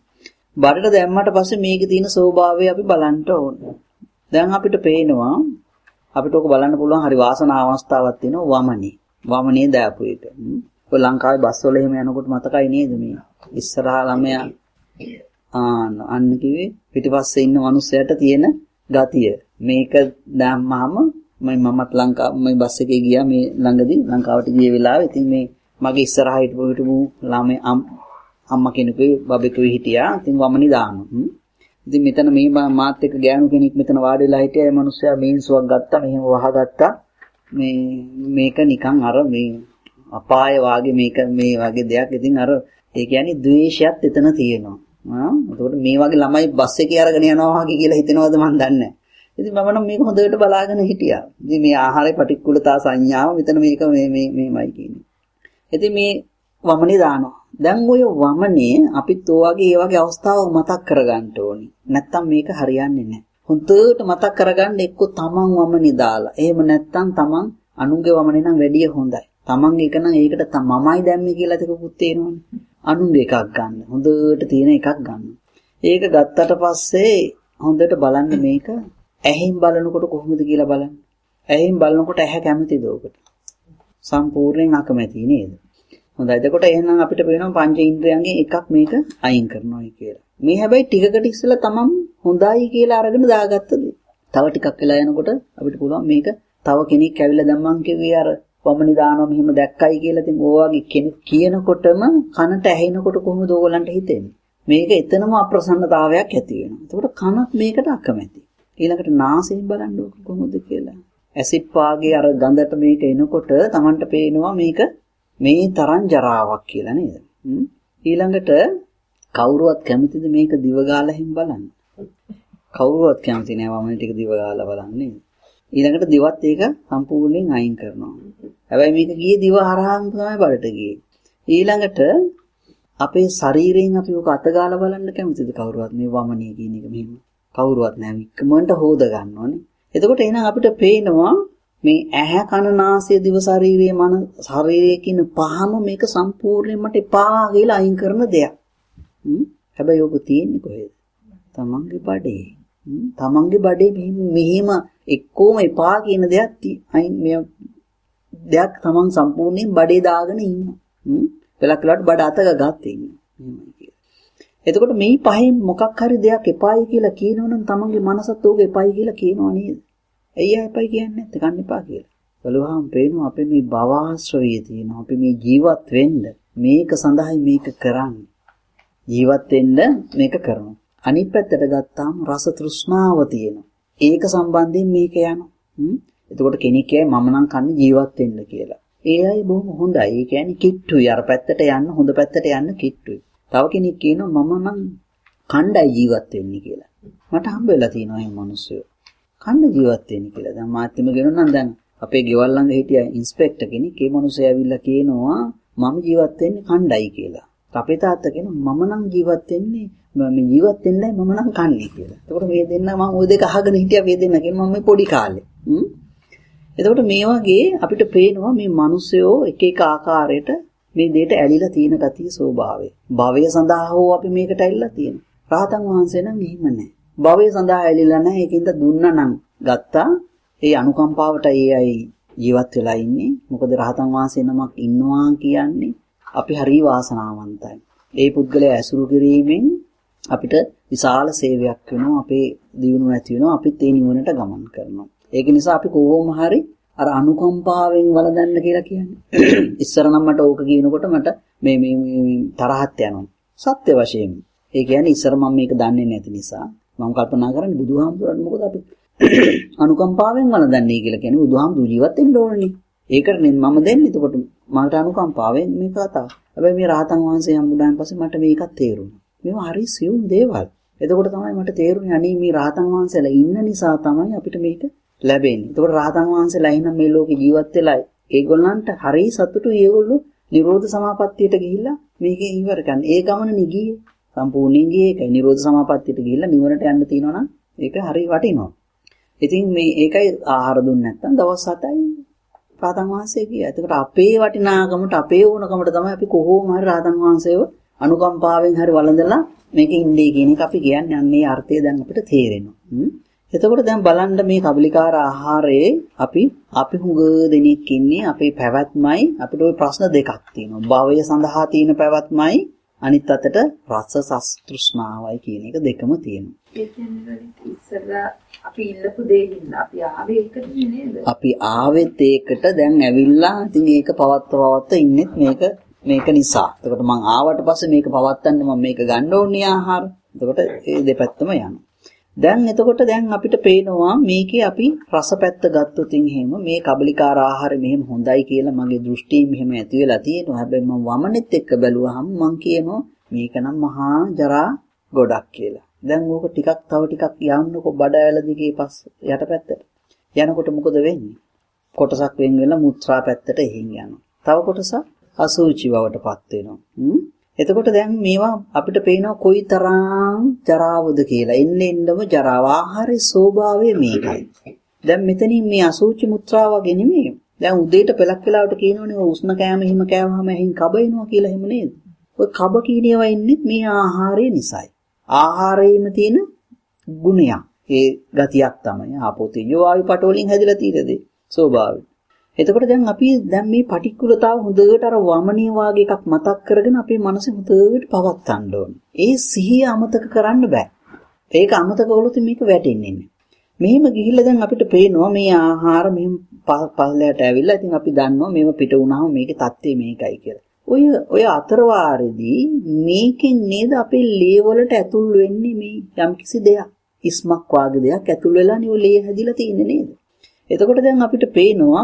බඩට දැම්මට පස්සේ මේකේ තියෙන ස්වභාවය අපි බලන්න ඕනේ. දැන් අපිට පේනවා අපිට ඔක බලන්න පුළුවන් හරි වාසනා අවස්ථාවක් තියෙනවා වමනේ දාපු එක. ඔය ලංකාවේ බස් වල එහෙම යනකොට මතකයි නේද මේ ඉස්සරහා ළමයා අන්න කිව්වේ පිටිපස්සේ ඉන්න මිනිස්සයාට තියෙන ගතිය. මේක දැම්මම මමත් මේ බස් එකේ ගියා මේ ළඟදී ලංකාවට ගිය වෙලාවේ ඉතින් මේ මගේ ඉස්සරහා හිටපු ළමයි අම්මා කෙනෙකුයි බබෙකුයි හිටියා. ඉතින් වමනේ දානවා. ඉතින් මෙතන මේ මාත් එක්ක ගෑනු කෙනෙක් මෙතන වාඩි වෙලා හිටියා. ඒ මිනිස්සයා මේන්සුවක් ගත්තා, මෙහෙම වහගත්තා. මේක නිකන් අර මේ අපාය වාගේ මේක මේ වගේ දෙයක්. ඉතින් අර ඒ කියන්නේ ද්වේෂයත් එතන තියෙනවා. එතකොට මේ වගේ ළමයි බස් එකේ අරගෙන යනවා වගේ කියලා හිතනවද මන් දන්නේ නැහැ. ඉතින් මම නම් මේක හොඳට බලාගෙන හිටියා. ඉතින් මේ ආහාරයේ පටික්කුලතා සංඥාව මෙතන මේක මේමයි කියන්නේ. ඉතින් මේ වමනේ දානවා. දැන් ඔය වමනේ අපිත් ඔයගේ ඒ වගේ අවස්ථාවක් මතක් කරගන්න ඕනේ. නැත්තම් මේක හරියන්නේ නැහැ. හොඳට මතක් කරගන්න එක්ක තමන් වමනේ දාලා. එහෙම නැත්තම් තමන් අනුන්ගේ වමනේ නම් වැඩිය හොඳයි. තමන් එක නම් ඒකට මමයි දැම්මේ කියලා තිකුත් තේරෙනවනේ. අනුන්ගේ එකක් ගන්න. හොඳට තියෙන එකක් ගන්න. ඒක ගත්තට පස්සේ හොඳට බලන්න මේක ඇහෙන් බලනකොට කොහොමද කියලා බලන්න. ඇහෙන් බලනකොට ඇහැ කැමතිද ඔකට? සම්පූර්ණයෙන් අකමැති නේද? හොඳයි. එතකොට එහෙනම් අපිට පේනවා පංච ඉන්ද්‍රයන්ගෙන් එකක් මේක අයින් කරනවායි කියලා. මේ හැබැයි ටිකකට ඉස්සෙල්ලා තමන් හොඳයි කියලා අරගෙන දාගත්ත දේ. තව ටිකක් වෙලා යනකොට අපිට පුළුවන් මේක තව කෙනෙක් ඇවිල්ලා දැන් මං කිව්වේ අර වමනි දානවා මෙහෙම දැක්කයි කියලා. ඉතින් ඕවාගේ කෙනෙක් කියනකොටම කනට ඇහෙනකොට කොහොමද ඕගලන්ට හිතෙන්නේ? මේක එතනම අප්‍රසන්නතාවයක් ඇති වෙනවා. එතකොට කනත් මේකට අකමැති. ඊළඟට නාසයෙන් බලන්න ඕක කොහොමද කියලා. ඇසිඩ් වාගේ අර ගඳට මේක එනකොට Tamanට පේනවා මේක මේ තරම් ජරාවක් කියලා නේද? ඊළඟට කවුරුවත් කැමතිද මේක දිව ගාලා හින් බලන්න? කවුරුවත් කැමති නෑ වමන ටික දිව ගාලා බලන්නේ. ඊළඟට දිවත් ඒක සම්පූර්ණයෙන් අයින් කරනවා. හැබැයි මේක ගියේ දිව හරහාම තමයි බඩට ගියේ. ඊළඟට අපේ ශරීරයෙන් අපි ඔක අත ගාලා බලන්න කැමතිද කවුරුවත් මේ වමනේ කියන එක මෙහෙම? කවුරුවත් නෑ. වික්කමන්ට හොද ගන්නවනේ. එතකොට එහෙනම් අපිට පේනවා මේ ඇහැ කන නාසය දිව ශරීරයේ මන ශරීරයේ කියන පහම මේක සම්පූර්ණයෙන්ම එපා කියලා අයින් කරන දෙයක්. හැබැයි ඔබ තියෙන්නේ කොහෙද? තමන්ගේ බඩේ. තමන්ගේ බඩේ මෙහිම එක්කෝම එපා කියන දෙයක් අයින් මේ දෙයක් තමන් සම්පූර්ණයෙන් බඩේ දාගෙන ඉන්නවා. වෙලක් වෙලාවට බඩ අතක ගත්තේ ඉන්නේ. එතකොට මේ පහෙන් මොකක් හරි දෙයක් එපායි කියලා කියනවනම් තමන්ගේ මනසත් ඕක එපායි කියලා කියනවා නේද? ඇයි එපායි කියන්නේ නැත්තේ කන්න එපා කියලා. බලුවාම පේනවා අපේ මේ භවආශ්‍රවයේ තියෙනවා. අපි මේ ජීවත් වෙන්න මේක සඳහායි මේක කරන්නේ. ජීවත් වෙන්න මේක කරනවා. අනිත් පැත්තට ගත්තාම රස තෘෂ්ණාව තියෙනවා. ඒක සම්බන්ධයෙන් මේක යනවා. එතකොට කෙනෙක් කියයි මම නම් කන්නේ ජීවත් වෙන්න කියලා. ඒ අය බොහොම හොඳයි. ඒ කියන්නේ කිට්ටුයි. අර පැත්තට යන්න හොඳ පැත්තට යන්න කිට්ටුයි. තව කෙනෙක් කියනවා මම නම් කණ්ඩායි ජීවත් වෙන්නේ කියලා. මට හම්බ වෙලා තියෙනවා එහෙම මිනිස්සු. කණ්ඩ ජීවත් වෙන්නේ කියලා. දැන් මාත්‍යෙම ගෙනුනනම් දැන් අපේ ගෙවල් ළඟ හිටිය ඉන්ස්පෙක්ටර් කෙනෙක් ඒ මිනිස්සයා ඇවිල්ලා කියනවා මම ජීවත් වෙන්නේ කණ්ඩායි කියලා. අපේ තාත්තා කියනවා මම නම් ජීවත් වෙන්නේ මම ජීවත් වෙන්නේ මම නම් කන්නේ කියලා. එතකොට මේ දෙන්න මම ওই දෙක අහගෙන හිටියා මේ දෙන්න කියන මම මේ පොඩි කාලේ. එතකොට මේ වගේ අපිට පේනවා මේ මිනිස්සයෝ එක එක ආකාරයට මේ දෙයට ඇලිලා තියෙන ගතිය ස්වභාවය. භවය සඳහා හෝ අපි මේකට ඇලිලා තියෙනවා. රහතන් වහන්සේ නම් එහෙම නැහැ. භවය සඳහා ඇලිලා නැහැ. ඒකින්ද දුන්නා නම් ගත්තා. ඒ අනුකම්පාවට ඒ අය ජීවත් වෙලා ඉන්නේ. මොකද රහතන් වහන්සේ නමක් ඉන්නවා කියන්නේ අපි හරි වාසනාවන්තයි. ඒ පුද්ගලයා ඇසුරු කිරීමෙන් අපිට විශාල සේවයක් වෙනවා. අපේ දියුණුව ඇති වෙනවා. අපිත් ඒ නිවනට ගමන් කරනවා. ඒක නිසා අපි කොහොම හරි අර අනුකම්පාවෙන් වළඳන්න කියලා කියන්නේ. ඉස්සර නම් මට ඕක කියනකොට මට මේ තරහත් යනවා. සත්‍ය වශයෙන්. ඒ කියන්නේ ඉස්සර මම මේක දන්නේ නැති නිසා මම කල්පනා කරන්නේ බුදුහාමුදුරන් මොකද අපි අනුකම්පාවෙන් වළඳන්නේ කියලා කියන්නේ බුදුහාමුදුරු ජීවත් වෙන්න ඕනේ. ඒකට මම දෙන්නේ. එතකොට මට අනුකම්පාවෙන් මේ කතාව. හැබැයි මේ රහතන් වහන්සේ හම්බුනාන් පස්සේ මට මේකත් තේරුණා. මේවා හරි සියුම් දේවල්. එතකොට තමයි මට තේරුනේ අනේ මේ රහතන් වහන්සේලා ඉන්න නිසා තමයි අපිට මේක ලැබෙන්නේ. එතකොට රහතන් වහන්සේලා එහෙනම් මේ ලෝකේ ජීවත් වෙලා ඒගොල්ලන්ට හරි සතුටුයි. ඒගොල්ලෝ නිරෝධ සමාපත්තියට ගිහිල්ලා මේකේ ඉවර කරන. ඒ ගමන නිගියේ සම්පූර්ණයෙන් ගියේ ඒකයි. නිරෝධ සමාපත්තියට ගිහිල්ලා නිවනට යන්න තියෙනවා නම් ඒක හරි වටිනවා. ඉතින් මේ ඒකයි ආහාර දුන්නේ නැත්නම් දවස් 7යි රහතන් වහන්සේ කියයි. එතකොට අපේ වටිනාකමට අපේ ඕනකමට තමයි අපි කොහොම හරි රහතන් වහන්සේව අනුකම්පාවෙන් හරි වළඳලා මේක ඉන්නේ කියන එක අපි කියන්නේ. අන්නේ අර්ථය දැන් අපිට තේරෙනවා. එතකොට දැන් බලන්න මේ කබලිකාර ආහාරයේ අපි හුඟ දෙනෙක් ඉන්නේ අපේ පැවැත්මයි අපිට ওই ප්‍රශ්න දෙකක් තියෙනවා. භවය සඳහා තියෙන පැවැත්මයි අනිත් අතට රස තෘෂ්ණාවයි කියන එක දෙකම තියෙනවා. ඒ කියන්නේ ඉස්සරලා අපි ඉල්ලපු දෙයින් අපි ආවේ ඒකට නේද? අපි ආවෙත් ඒකට දැන් ඇවිල්ලා ඉතින් ඒක පවත්ව ඉන්නෙත් මේක නිසා. එතකොට මං ආවට පස්සේ මේක පවත්තන්න මම මේක ගන්න ඕනේ ආහාර. එතකොට ඒ දෙපැත්තම යනවා. එතකොට අපිට පේනවා මේකේ අපි රසපැත්ත ගත්තොත් එහෙම මේ කබලිකාර ආහාරය මෙහෙම හොඳයි කියලා මගේ දෘෂ්ටිය මෙහෙම ඇති වෙලා තියෙනවා. හැබැයි මම වමනෙත් එක්ක බැලුවහම මං කියනවා මේක නම් මහා ජරා ගොඩක් කියලා. දැන් ඕක තව ටිකක් යන්නකො බඩ ඇල දිගේ යටපැත්තට. යනකොට මොකද වෙන්නේ? කොටසක් වෙන් වෙලා මුත්‍රා පැත්තට එහෙන් යනවා. තව කොටසක් අසුචි බවටපත් වෙනවා. එතකොට දැන් මේවා අපිට පේනවා කොයිතරම් ජරාවද කියලා. එන්නෙන්නම ජරාව. ආහාරයේ ස්වභාවය මේකයි. දැන් මෙතනින් මේ අසුචි මුත්‍රා වගේ නෙමෙයි. දැන් උදේට පෙලක් වෙලාවට කියනෝනේ ඔය උෂ්ණ කෑම හිම කෑවහම එහෙන් කබ එනවා කියලා එහෙම නේද? ඔය කබ කියන ඒවා එන්නේ මේ ආහාරය නිසායි. ආහාරයේම තියෙන ගුණයක්. ඒ ගතියක් තමයි ආපෝ තේජෝ වායු පට වලින් හැදිලා තියෙන දේ. ස්වභාවය. එතකොට දැන් අපි දැන් මේ පටික්කුලතාව හොඳට අර වමනීය වාගේ එකක් මතක් කරගෙන අපේ මනසේ හොඳට පවත්වන්න ඕනේ. ඒ සිහිය අමතක කරන්න බෑ. ඒක අමතක වුණොත් මේක වැටෙන්නේ නැහැ. මෙහෙම ගිහිල්ලා දැන් අපිට පේනවා මේ ආහාර මෙහෙම පල්ලයට ඇවිල්ලා. ඉතින් අපි දන්නවා මේව පිට වුණාම මේකේ தත්ත්වය මේකයි කියලා. ඔය අතරවාරෙදී මේකෙන් නේද අපේ ලේ වලට ඇතුල් වෙන්නේ මේ යම්කිසි දෙයක්. ඉස්මක් වාගේ දෙයක් ඇතුල් වෙලා නේ ඔය ලේ හැදිලා තියෙන්නේ නේද? එතකොට දැන් අපිට පේනවා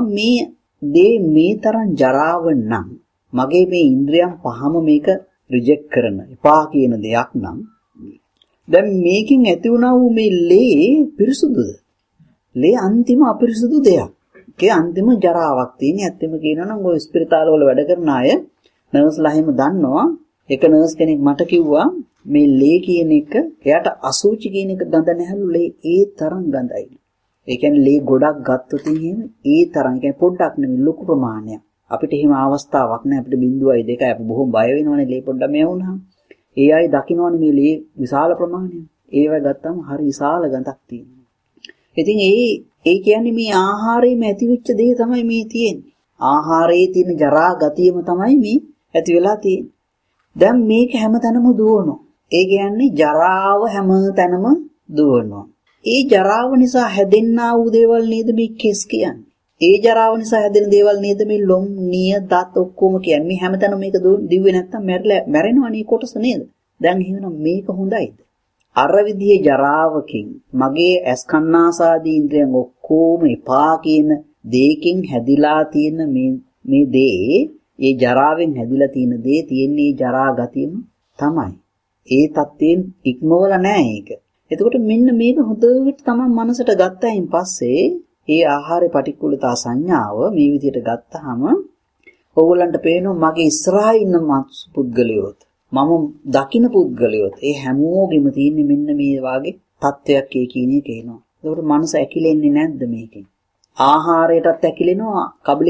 මේ තරම් ජරාව නම් මගේ මේ ඉන්ද්‍රියන් පහම මේක රිජෙක්ට් කරන එපා කියන දෙයක් නම් දැන් මේකෙන් ඇති වුණා වූ මේ ලේ පිරිසුදුද? ලේ අන්තිම අපිරිසුදු දෙයක්. ඒකේ අන්තිම ජරාවක් තියෙන. ඇත්තම කියනවා නම් ඔය ස්පිරිතාල වල වැඩ කරන අය නර්ස්ලා එහෙම දන්නවා. එක නර්ස් කෙනෙක් මට කිව්වා මේ ලේ කියන එක එයාට අසුචි කියන එක ගඳ නැහැලු. ලේ ඒ තරම් ගඳයි. ඒ කියන්නේ ලේ ගොඩක් ගත්තොත් එහෙම ඒ තරම් කියන්නේ පොඩ්ඩක් නෙමෙයි ලොකු ප්‍රමාණයක්. අපිට එහෙම අවස්ථාවක් නැහැ. අපිට 0.2යි අපි බොහොම බය වෙනවනේ ලේ පොඩ්ඩක් මේ වුණාම. ඒ අය දකින්නවනේ මේ ලේ විශාල ප්‍රමාණයක්. ඒව ගත්තාම හරි විශාල ගඳක් තියෙනවා. ඉතින් ඒ කියන්නේ මේ ආහාරයේම ඇතිවෙච්ච දේ තමයි මේ තියෙන්නේ. ආහාරයේ තියෙන ජරා ගතියම තමයි මේ ඇති වෙලා තියෙන්නේ. දැන් මේක හැමතැනම දුවනවා. ඒ කියන්නේ ජරාව හැමතැනම දුවනවා. ඒ ජරාව නිසා හැදෙන්නා වූ දේවල් නේද මේ කෙස් කියන්නේ. ඒ ජරාව නිසා හැදෙන දේවල් නේද මේ ලොම්, නිය, දත් ඔක්කොම කියන්නේ. මේ හැමතැනම මේක දිව්වේ නැත්තම් මැරෙනවනේ කොටස නේද? දැන් එහෙනම් මේක හොඳයිද? අර විදිහේ ජරාවකින් මගේ ඇස් කන්නාසාදී ඉන්ද්‍රියන් ඔක්කොම එපා කියන දෙයකින් හැදිලා තියෙන මේ දේ, ඒ ජරාවෙන් හැදිලා තියෙන දේ තියෙන්නේ ජරා ගතියම තමයි. ඒ தත්යෙන් ඉක්මවල නෑ ඒක. එතකොට මෙන්න මේක හොඳට තමයි මනසට ගත්තයින් පස්සේ ඒ ආහාරේ පටික්කුලතා සංඥාව මේ විදිහට ගත්තාම ඕගොල්ලන්ට පේනවා මගේ ඉස්සරහා ඉන්න පුද්ගලයෝත් මම දකින්න පුද්ගලයෝත් ඒ හැමෝගෙම තියෙන්නේ මෙන්න මේ වාගේ තත්වයක් ඒ කියන එක එනවා. ඒකට මනස ඇකිලෙන්නේ නැද්ද මේකෙන්? ආහාරයටත් ඇකිලෙනවා.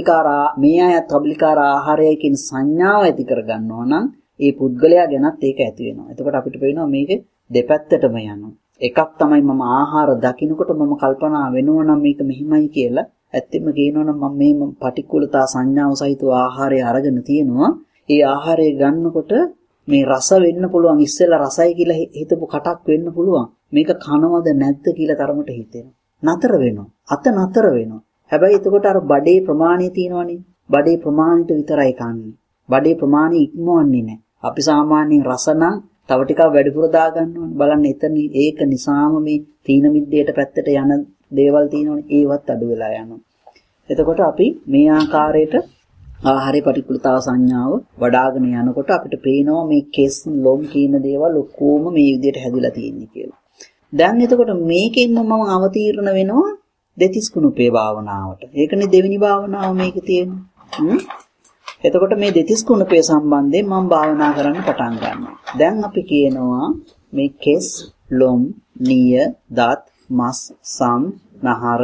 මේ අයත් කබලිකාර ආහාරයයි කියන සංඥාව ඇති කරගන්නවා නම් ඒ පුද්ගලයා ගැනත් ඒක ඇති වෙනවා. එතකොට අපිට පේනවා මේක දෙපැත්තටම යනවා. එකක් තමයි මම ආහාර දකින්නකොට මම කල්පනා වෙනවා නම් මේක මෙහිමයි කියලා. ඇත්තෙම කියනවා නම් මම මේ පටික්කුලතා සංඥාව සහිතව ආහාරය අරගෙන තියෙනවා. ඒ ආහාරය ගන්නකොට මේ රස වෙන්න පුළුවන්. ඉස්සෙල්ලා රසයි කියලා හිතපු කටක් වෙන්න පුළුවන්. මේක කනවද නැද්ද කියලා තරමට හිතෙනවා. නතර වෙනවා. අත නතර වෙනවා. හැබැයි එතකොට අර බඩේ ප්‍රමාණය තියෙනවනේ. බඩේ ප්‍රමාණයට විතරයි කන්නේ. බඩේ ප්‍රමාණය ඉක්මවන්නේ නැහැ. අපි සාමාන්‍යයෙන් රස නම් තව ටිකක් වැඩිපුර දා ගන්නවනේ. බලන්න එතන ඒක නිසාම මේ තීන මිද්දේට පැත්තට යන දේවල් තියෙනවනේ. ඒවත් අඩු වෙලා යනවා. එතකොට අපි මේ ආකාරයට ආහාරේ පටික්කුලතාව සංඥාව වඩාගෙන යනකොට අපිට පේනවා මේ කෙස් ලොම් කියන දේවල් ඔක්කොම මේ විදිහට හැදිලා තියෙන්නේ කියලා. දැන් එතකොට මේකෙන්ම මම අවතීර්ණ වෙනවා දෙතිස් කුණුපේ භාවනාවට. ඒකනේ දෙවෙනි භාවනාව මේකේ තියෙන්නේ. එතකොට මේ දෙතිස් කුණුපේ සම්බන්ධයෙන් මම භාවනා කරන්න පටන් ගන්නවා. දැන් අපි කියනවා මේ කෙස්, ලොම්, නිය, දත්, මස්, සම්, නහර,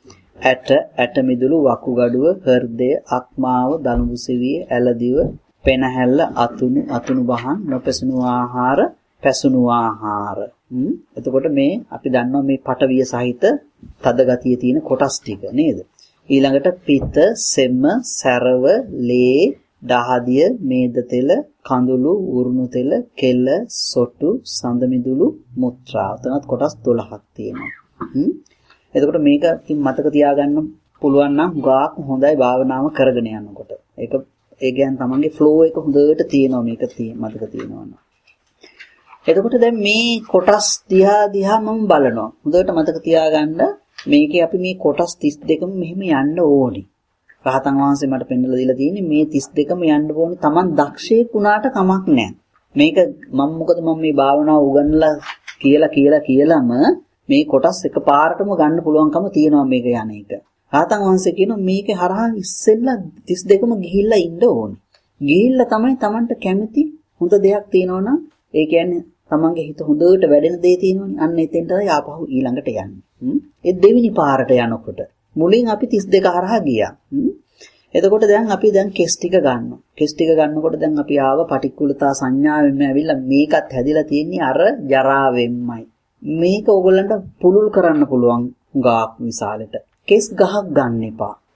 ඇට මිදුළු, වකුගඩුව, හෘදය, අක්මාව, දණුබු සෙවිය, ඇලදිව, පෙනහැල්ල, අතුණු බහන්, නොපැසුණු ආහාර, පැසුණු ආහාර. එතකොට මේ අපි දන්නවා මේ පටවිය සහිත තද ගතිය තියෙන කොටස් ටික නේද? ඊළඟට පිත, සෙම, සැරව, ලේ, දහදිය, මේද තෙල, කඳුළු, උරුණු තෙල, කෙල, සොටු, සඳ මිදුළු, මුත්‍රා. උතනත් කොටස් 12ක් තියෙනවා. එතකොට මේක මතක තියාගන්න පුළුවන් නම් ගාක් හොඳයි භාවනාව කරගෙන යනකොට. ඒ කියන්නේ තමන්ගේ ෆ්ලෝ එක හොඳට තියෙනවා මේක මතක තියෙනවා. එතකොට දැන් මේ කොටස් දිහා මම බලනවා. හොඳට මතක තියාගන්න මේකේ අපි මේ කොටස් 32ම මෙහෙම යන්න ඕනේ. රහතන් වහන්සේ මට පෙන්නලා දීලා තියෙන්නේ මේ 32ම යන්න ඕනේ. Taman දක්ෂයෙක් වුණාට කමක් නැහැ. මේක මොකද මම මේ භාවනාව උගන්වලා කියලාම මේ කොටස් එකපාරටම ගන්න පුළුවන්කම තියෙනවා මේක යන එක. රහතන් වහන්සේ කියනවා මේක හරහා ඉස්සෙල්ලා 32ම ගිහිල්ලා ඉන්න ඕනේ. ගිහිල්ලා තමයි Tamanට කැමති හොඳ දෙයක් තියෙනවනම් ඒ කියන්නේ තමන්ගේ හිත හොඳට වැඩෙන දේ තියෙනවනේ. අන්න එතෙන්ටයි ආපහු ඊළඟට යන්නේ. ඒ දෙවෙනි පාරට යනකොට මුලින් අපි 32 හරහා ගියා. එතකොට දැන් අපි කෙස් ටික ගන්නවා. කෙස් ටික ගන්නකොට දැන් අපි ආව පටික්කුලතා සංඥාවෙන්ම ඇවිල්ලා මේකත් හැදිලා තියෙන්නේ අර ජරාවෙන්මයි. මේක ඕගොල්ලන්ට පුලුල් කරන්න පුළුවන් ගාක් විශාලෙට. කෙස් ගහක් ගන්න එපා.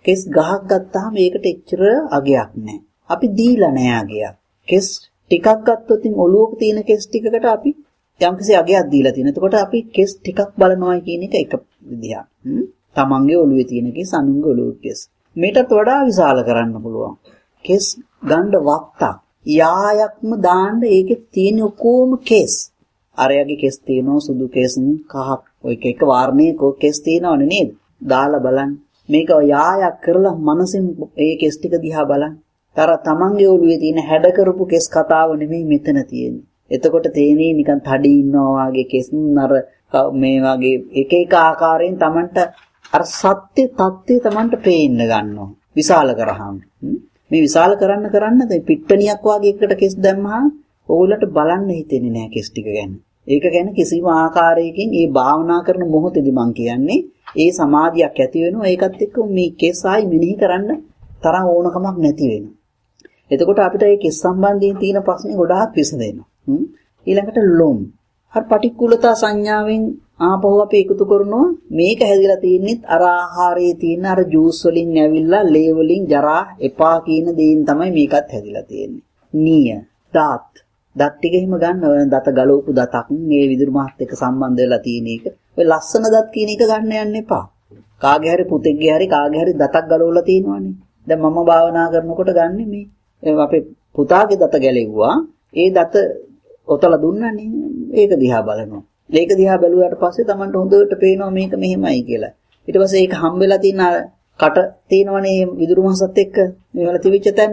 කෙස් ගහක් ගත්තාම ඒකට එච්චර අගයක් නැහැ. අපි දීලා නැහැ අගයක්. කෙස් ටිකක් ගත්තොත් ඔළුවක තියෙන කෙස් ටිකකට අපි යම්කිසි අගයක් දීලා තියෙනවා. එතකොට අපි කෙස් ටිකක් බලනවා කියන එක විදිහක්. තමන්ගේ ඔළුවේ තියෙන කෙස් අනුන්ගේ ඔළුවේ කෙස්. මේකට වඩා විශාල කරන්න පුළුවන්. කෙස් ගන්න වත්තා යායක්ම දාන්න ඒකේ තියෙන ඔක්කොම කෙස්. අරයාගේ කෙස් තියෙනවා සුදු කෙස් කහක් ඔය එක වර්ණයක කෙස් තියෙනවනේ නේද? දාලා බලන්න. මේක යායක් කරලා මනසින් ඒ කෙස් ටික දිහා බලන්න. තමන්ගේ ඔළුවේ තියෙන හැඩ කරපු කෙස් කතාව නෙමෙයි මෙතන තියෙන්නේ. එතකොට තේනේ නිකන් තඩි ඉන්නවා වගේ කෙස් අර මේ වගේ එක එක ආකාරයෙන් තමන්ට අර සත්‍ය තත්ත්වය තමන්ට පේන්න ගන්නවා. විශාල කරාම. මේ විශාල කරන්න දැන් පිට්ටනියක් වගේ එකට කෙස් දැම්මහම ඕගොල්ලන්ට බලන්න හිතෙන්නේ නැහැ කෙස් ටික ගැන. ඒක ගැන කිසිම ආකාරයකින් මේ භාවනා කරන මොහොතේදී මම කියන්නේ ඒ සමාධියක් ඇති වෙනවා. ඒකත් එක්ක මේ කෙස් ආයි මෙනෙහි කරන්න තරම් ඕනකමක් නැති වෙනවා. එතකොට අපිට මේ කෙස් සම්බන්ධයෙන් තියෙන ප්‍රශ්නේ ගොඩාක් විසඳෙනවා. ඊළඟට ලොම්. අර පටික්කුලතා සංඥාවෙන් ආපහු අපි එකතු කරනවා මේක හැදිලා තින්නේ අර ආහාරයේ තියෙන අර ජූස් වලින් ඇවිල්ලා ලේ වලින් ජරා එපා කියන දේෙන් තමයි මේකත් හැදිලා තියෙන්නේ. නිය, දාත්. දත් ටික එහෙම ගන්න දත ගලවපු දතක් මේ විදුරු මහත් එක්ක සම්බන්ධ වෙලා තියෙන එක. ඔය ලස්සන දත් කියන එක ගන්න යන්න එපා. කාගේ හරි පුතෙක්ගේ හරි කාගේ හරි දතක් ගලවලා තියෙනවනේ. දැන් මම භාවනා කරනකොට ගන්නෙ මේ අපේ පුතාගේ දත ගැලෙව්වා. ඒ දත ඔතලා දුන්නානේ. ඒක දිහා බලනවා. ඒක දිහා බැලුවාට පස්සේ Tamanට හොඳට පේනවා මේක මෙහෙමයි කියලා. ඊට පස්සේ ඒක හම්බෙලා තියෙන කට තියෙනවනේ විදුරු මහසත් එක්ක මේ වල තිබිච්ච තැන.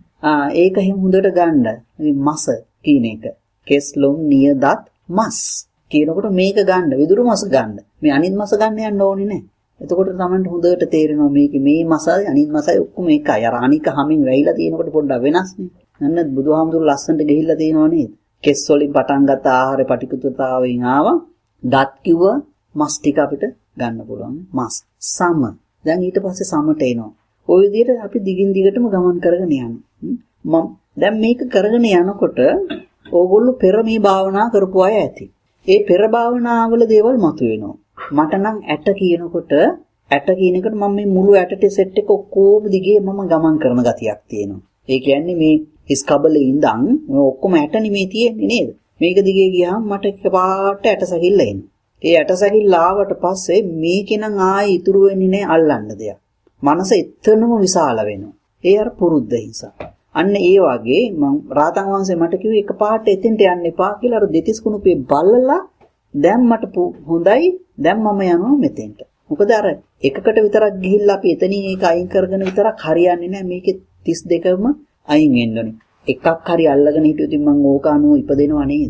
ඒක එහෙම හොඳට ගන්න. මේ මස කියන එක. කෙස් ලොම් නිය දත් මස් කියනකොට මේක ගන්න විදුරු මස ගන්න. මේ අනිත් මස ගන්න යන්න ඕනේ නැහැ. එතකොට Tamanට හොඳට තේරෙනවා මේකේ මේ මසයි අනිත් මසයි ඔක්කොම එකයි. අර අනික හැමින් වැහිලා තියෙනකොට පොඩ්ඩක් වෙනස්නේ. නන්න බුදුහාමුදුරු ලස්සනට ගෙහිලා තියෙනව නේද? කෙස් වලින් පටන් ගත්ත ආහාර පටිකුතුතාවයෙන් ආවා. දත් කිව්ව මස් ටික අපිට ගන්න පුළුවන්. මස් සම. දැන් ඊට පස්සේ සමට එනවා. ওই විදිහට අපි දිගින් දිගටම ගමන් කරගෙන යනවා. දැන් මේක කරගෙන යනකොට ඕගොල්ලෝ පෙර මේ භාවනා කරපු අය ඇති. ඒ පෙර භාවනාවල දේවල් මතුවෙනවා. මට නම් ඇට කියනකොට ඇට කියන එකට මම මේ මුළු ඇටට සෙට් එක ඔක්කොම දිගේ මම ගමන් කරන ගතියක් තියෙනවා. ඒ කියන්නේ මේ හිස් කබලේ ඉඳන් ඔක්කොම ඇටනේ මේ තියෙන්නේ නේද? මේක දිගේ ගියාම මට එකපාරට ඇට සැකිල්ල එනවා. ඒ ඇට සැකිල්ල ආවට පස්සේ මේකේ නම් ආයි ඉතුරු වෙන්නේ නැහැ අල්ලන්න දෙයක්. මනස එතනම විශාල වෙනවා. ඒ අර පුරුද්ද නිසා. අන්න ඒ වගේ මම රාතන් වහන්සේ මට කිව්වේ එකපාරට එතෙන්ට යන්න එපා කියලා අර දෙතිස් කුණුපේ බලලා දැන් මට හොඳයි දැන් මම යනවා මෙතෙන්ට. මොකද අර එකකට විතරක් ගිහිල්ලා අපි එතනින් ඒක අයින් කරගෙන විතරක් හරියන්නේ නැහැ. මේකේ 32ම අයින් වෙන්න ඕනේ. එකක් හරි අල්ලගෙන හිටියොත් මම ඕක අනුව ඉපදෙනව නේද?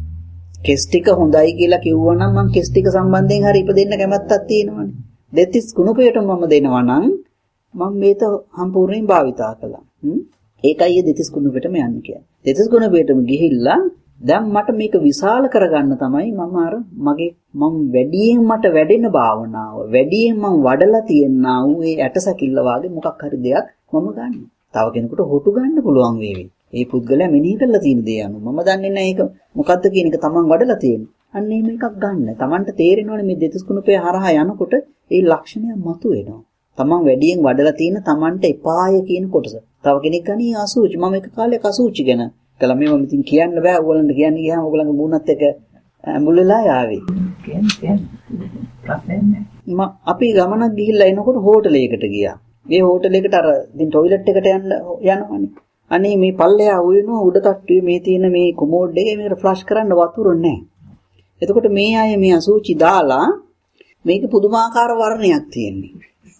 කෙස් ටික හොඳයි කියලා කිව්වනම් මම කෙස් ටික සම්බන්ධයෙන් හරි ඉපදෙන්න කැමැත්තක් තියෙනවනේ. දෙතිස් කුණුපේට මම දෙනවා නම් මම මේක සම්පූර්ණයෙන් භාවිතා කළා. ඒකයි දෙතිස් කුණුපේටම යන්න කියන්නේ. දෙතිස් කුණුපේටම ගිහිල්ලා දැන් මට මේක විශාල කරගන්න තමයි මම වැඩියෙන් මට වැඩෙන භාවනාව වැඩියෙන් මම වඩලා තියනා වූ ඒ ඇටසැකිල්ල වාගේ මොකක් හරි දෙයක් මම ගන්න. තව කෙනෙකුට හොටු ගන්න පුළුවන් වේවි. ඒ පුද්ගලයා මෙනෙහි කරලා තියෙන දේ අනුව මම දන්නේ නැහැ ඒක මොකද්ද කියන එක තමන් වඩලා තියෙන්නේ. අන්න එහෙම එකක් ගන්න. තමන්ට තේරෙනවනේ මේ දෙතිස් කුණුපේ හරහා යනකොට ඒ ලක්ෂණය මතුවෙනවා. තමන් වැඩියෙන් වඩලා තියෙන තමන්ට එපාය කියන කොටස. තව කෙනෙක් ගන්නේ අසුචි. මම එක කාලයක් අසුචි ගැන කළා. මේව ඉතින් කියන්න බෑ. ඕගොල්ලන්ට කියන්න ගියාම ඕගොල්ලන්ගේ මූණත් එක ඇඹුලලා යාවි. අපි ගමනක් ගිහිල්ලා එනකොට හෝටලයකට ගියා. ඒ හෝටලයකට අර ඉතින් টয়ලට් එකට යනවනේ. අනේ මේ පල්ලෙහා උයනවා උඩ තට්ටුවේ මේ තියෙන මේ කොමෝඩ් එකේ මේකට ෆ්ලෂ් කරන්න වතුර නැහැ. එතකොට මේ අය මේ අසුචි දාලා මේක පුදුමාකාර වර්ණයක් තියෙන්නේ.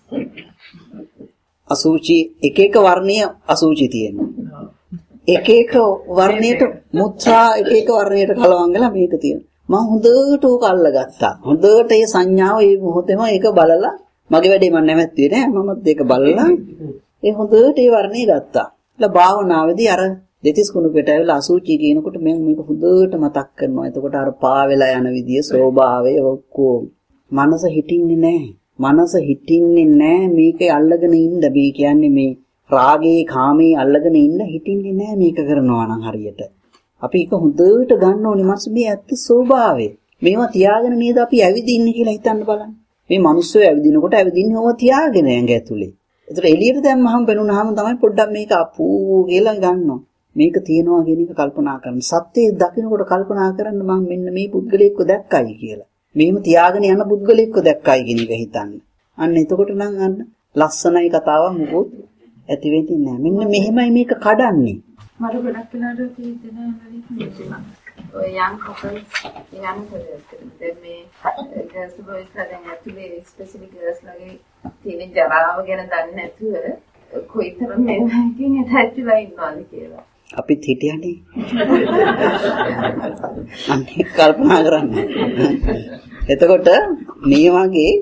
අසුචි එක එක වර්ණීය අසුචි තියෙනවා. එක එක වර්ණයට මුත්‍රා එක එක වර්ණයට කලවම් වෙලා මේක තියෙනවා. මම හොඳට ඕක අල්ලගත්තා. හොඳට ඒ සංඥාව ඒ මොහොතේම ඒක බලලා මගේ වැඩේ මම නැවැත්තුවේ නෑ. මමත් ඒක බලලා ඒ හොඳට ඒ වර්ණේ ගත්තා. ඊළ භාවනාවේදී අර දෙතිස් කුණුපෙට ඇවිල්ලා අසුචි කියනකොට මම මේක හොඳට මතක් කරනවා. එතකොට අර පා වෙලා යන විදිය ස්වභාවය ඔක්කොම මනස හිටින්නේ නෑ. මනස හිටින්නේ නෑ මේක අල්ලගෙන ඉන්න. මේ කියන්නේ මේ රාගේ කාමේ අල්ලගෙන ඉන්න හිටින්නේ නෑ මේක කරනවා නම් හරියට. අපි ඒක හොඳට ගන්න ඕනේ මාස් මේ ඇත්ත ස්වභාවය. මේවා තියාගෙන නේද අපි ඇවිදින්නේ කියලා හිතන්න බලන්න. මේ මිනිස්සු ඇවිදිනකොට ඇවිදින්නේ ඕවා තියාගෙන ඇඟ ඇතුලේ. ඒතර එළියට දැම්මහම පෙනුනහම තමයි පොඩ්ඩක් මේක අපූ කියලා ගන්නවා. මේක තියෙනවා කියන එක කල්පනා කරන්න. සත්‍යය දකින්නකොට කල්පනා කරන්න මම මෙන්න මේ පුද්ගලයෙක්ව දැක්කයි කියලා. මෙහෙම තියාගෙන යන පුද්ගලයෙක්ව දැක්කයි කියන එක හිතන්න. අන්න එතකොට නම් අන්න ලස්සනයි කතාවක් මොකොත් ඇති වෙන්නේ නැහැ. මෙන්න මෙහෙමයි මේක කඩන්නේ. මට ගොඩක් වෙලාවට හිතෙනවා ඔය යම් කපල්ස් යම් දැන් මේ ගර්ල්ස් බොයිස්ලා දැන් ඇතුලේ ස්පෙસિෆික් ගර්ල්ස් ලගේ තියෙන ජරාව ගැන දන්නේ නැතුව කොයිතරම් මේකකින් ඇටැච්ලා ඉන්නවද කියලා. අපිත් හිටියනේ. අනේ කල්පනා කරන්න. එතකොට මේ වගේ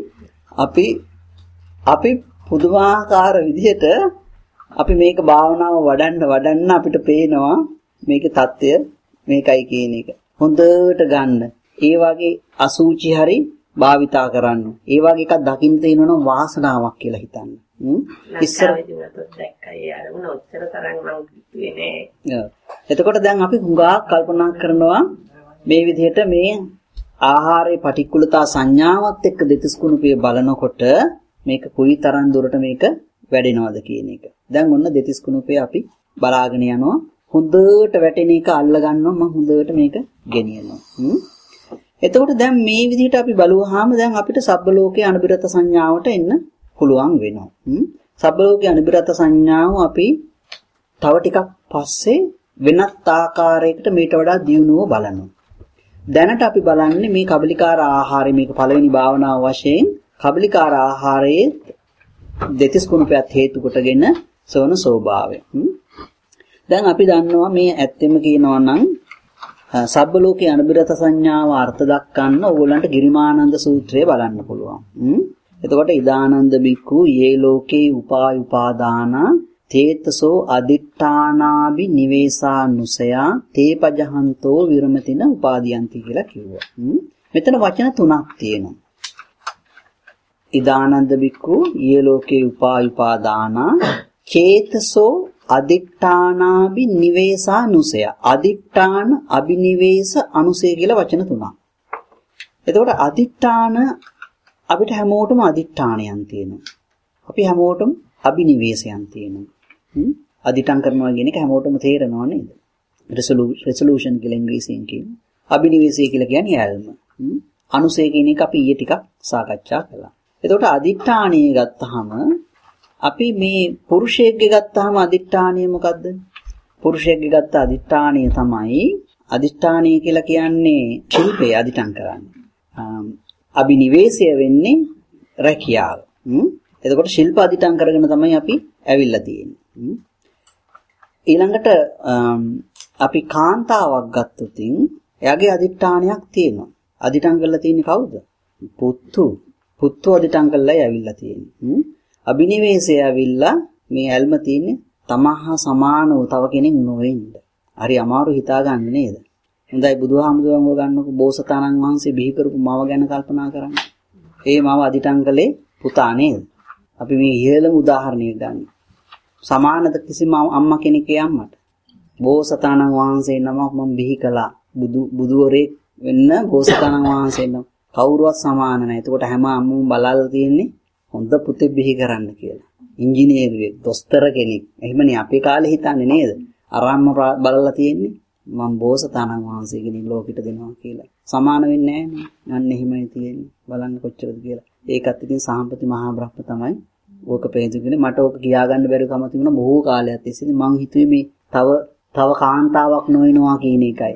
අපි පුදුමාකාර විදිහට අපි මේක භාවනාව වඩන්න අපිට පේනවා මේකේ தත්ත්වය මේකයි කියන එක. හොඳට ගන්න. ඒ වගේ අසුචි හරි භාවිතා කරන්න. ඒ වගේ එකක් දකින්න තියෙනවනම් වාසනාවක් කියලා හිතන්න. ඉස්සර දැක්කයි අරමුණ ඔච්චර තරම් මං කිව්වේ නෑ. එතකොට දැන් අපි හුඟා කල්පනා කරනවා මේ විදිහට මේ ආහාරයේ පටික්කුලතා සංඥාවත් එක්ක දෙතිස් කුණුපිය බලනකොට මේක කුයි තරම් දුරට මේක වැඩෙනවද කියන එක. දැන් ඔන්න දෙතිස් කුණුපිය අපි බලාගෙන යනවා. හොඳට වැටෙන එක අල්ල ගන්නවා මම හොඳට මේක ගෙනියනවා. එතකොට දැන් මේ විදිහට අපි බලුවාම දැන් අපිට සබ්බ ලෝකයේ අනිබිරත සංඥාවට එන්න පුළුවන් වෙනවා. සබ්බ ලෝකයේ අනිබිරත සංඥාව අපි තව ටිකක් පස්සේ වෙනත් ආකාරයකට මේට වඩා දියුණුව බලනවා. දැනට අපි බලන්නේ මේ කබලිකාර ආහාරය මේක පළවෙනි භාවනාව වශයෙන් කබලිකාර ආහාරයේ දෙතිස් කුණුපයත් හේතු කොටගෙන සවන ස්වභාවය. දැන් අපි දන්නවා මේ ඇත්තෙම කියනවා නම් සබ්බ ලෝකේ අනිබිරත සංඥාව අර්ථ දක්වන්න ඕගොල්ලන්ට ගිරිමානන්ද සූත්‍රය බලන්න පුළුවන්. එතකොට ඉදානන්ද බික්ඛු යේ ලෝකේ උපාදාන තේතසෝ අදිඨානාබි නිවේසානුසයා තේපජහන්තෝ විරමතින උපාදීයන්ති කියලා කිව්වා. මෙතන වචන තුනක් තියෙනවා. ඉදානන්ද බික්ඛු යේ ලෝකේ උපාදාන චේතසෝ අදිඨානාබි නිවේසානුසය. අදිඨාන අබිනිවේස අනුසය කියලා වචන තුනක්. එතකොට අදිඨාන අපිට හැමෝටම අදිඨානයන් තියෙනවා. අපි හැමෝටම අබිනිවේසයන් තියෙනවා. අදිඨාන කරනවා කියන එක හැමෝටම තේරෙනව නේද? resolution කියලා ඉංග්‍රීසියෙන් කියනවා. අබිනිවේසය කියලා කියන්නේ යාල්ම. අනුසය කියන එක අපි ඊයේ ටිකක් සාකච්ඡා කළා. එතකොට අදිඨානීය ගත්තාම අපි මේ පුරුෂයෙක්ගේ ගත්තාම අදිඨානීය මොකද්ද? පුරුෂයෙක්ගේ ගත්ත අදිඨානීය තමයි අදිඨානීය කියලා කියන්නේ ශිල්පේ අදිඨාන කරන්නේ. අබිනිවේසය වෙන්නේ රැකියාව. එතකොට ශිල්ප අදිඨාන කරගෙන තමයි අපි ඇවිල්ලා තියෙන්නේ. ඊළඟට අපි කාන්තාවක් ගත්තොත් එයාගේ අදිඨානයක් තියෙනවා. අදිඨාන කරලා තියෙන්නේ කවුද? පුත්තු අදිඨාන කරලායි ඇවිල්ලා තියෙන්නේ. අබිනිවේසය ඇවිල්ලා මේ ඇල්ම තියෙන්නේ තමහා සමානව තව කෙනෙක් නොවෙන්න. හරි අමාරු හිතා ගන්න නේද? හොඳයි බුදුහාමුදුරුවෝ ගන්නකො බෝසතාණන් වහන්සේ බිහි කරපු මව ගැන කල්පනා කරන්න. ඒ මව අදිඨාන කළේ පුතා නේද? අපි මේ ඉහළම උදාහරණයක් ගන්න. සමානද කිසිම අම්මා කෙනෙක්ගේ අම්මට? බෝසතාණන් වහන්සේ නමක් මම බිහි කළා. බුදුවරේ වෙන්න බෝසතාණන් වහන්සේ නම කවුරුවත් සමාන නැහැ. එතකොට හැම අම්මුම බලලා තියෙන්නේ හොඳ පුතේ බිහි කරන්න කියලා. ඉංජිනේරුවෙක්, දොස්තර කෙනෙක්. එහෙමනේ අපේ කාලේ හිතන්නේ නේද? අරම්ම බලලා තියෙන්නේ මම බෝසතාණන් වහන්සේ කෙනෙක් ලෝකෙට දෙනවා කියලා. සමාන වෙන්නේ නැහැ නේ. අන්න එහෙමයි තියෙන්නේ. බලන්න කොච්චරද කියලා. ඒකත් ඉතින් සාම්පති මහා බ්‍රහ්ම තමයි ඕක පෙන්නන්නේ. මට ඕක කියා ගන්න බැරි කම තිබුණා බොහෝ කාලයක් තිස්සේ. මං හිතුවේ මේ තව කාන්තාවක් නොවෙනවා කියන එකයි.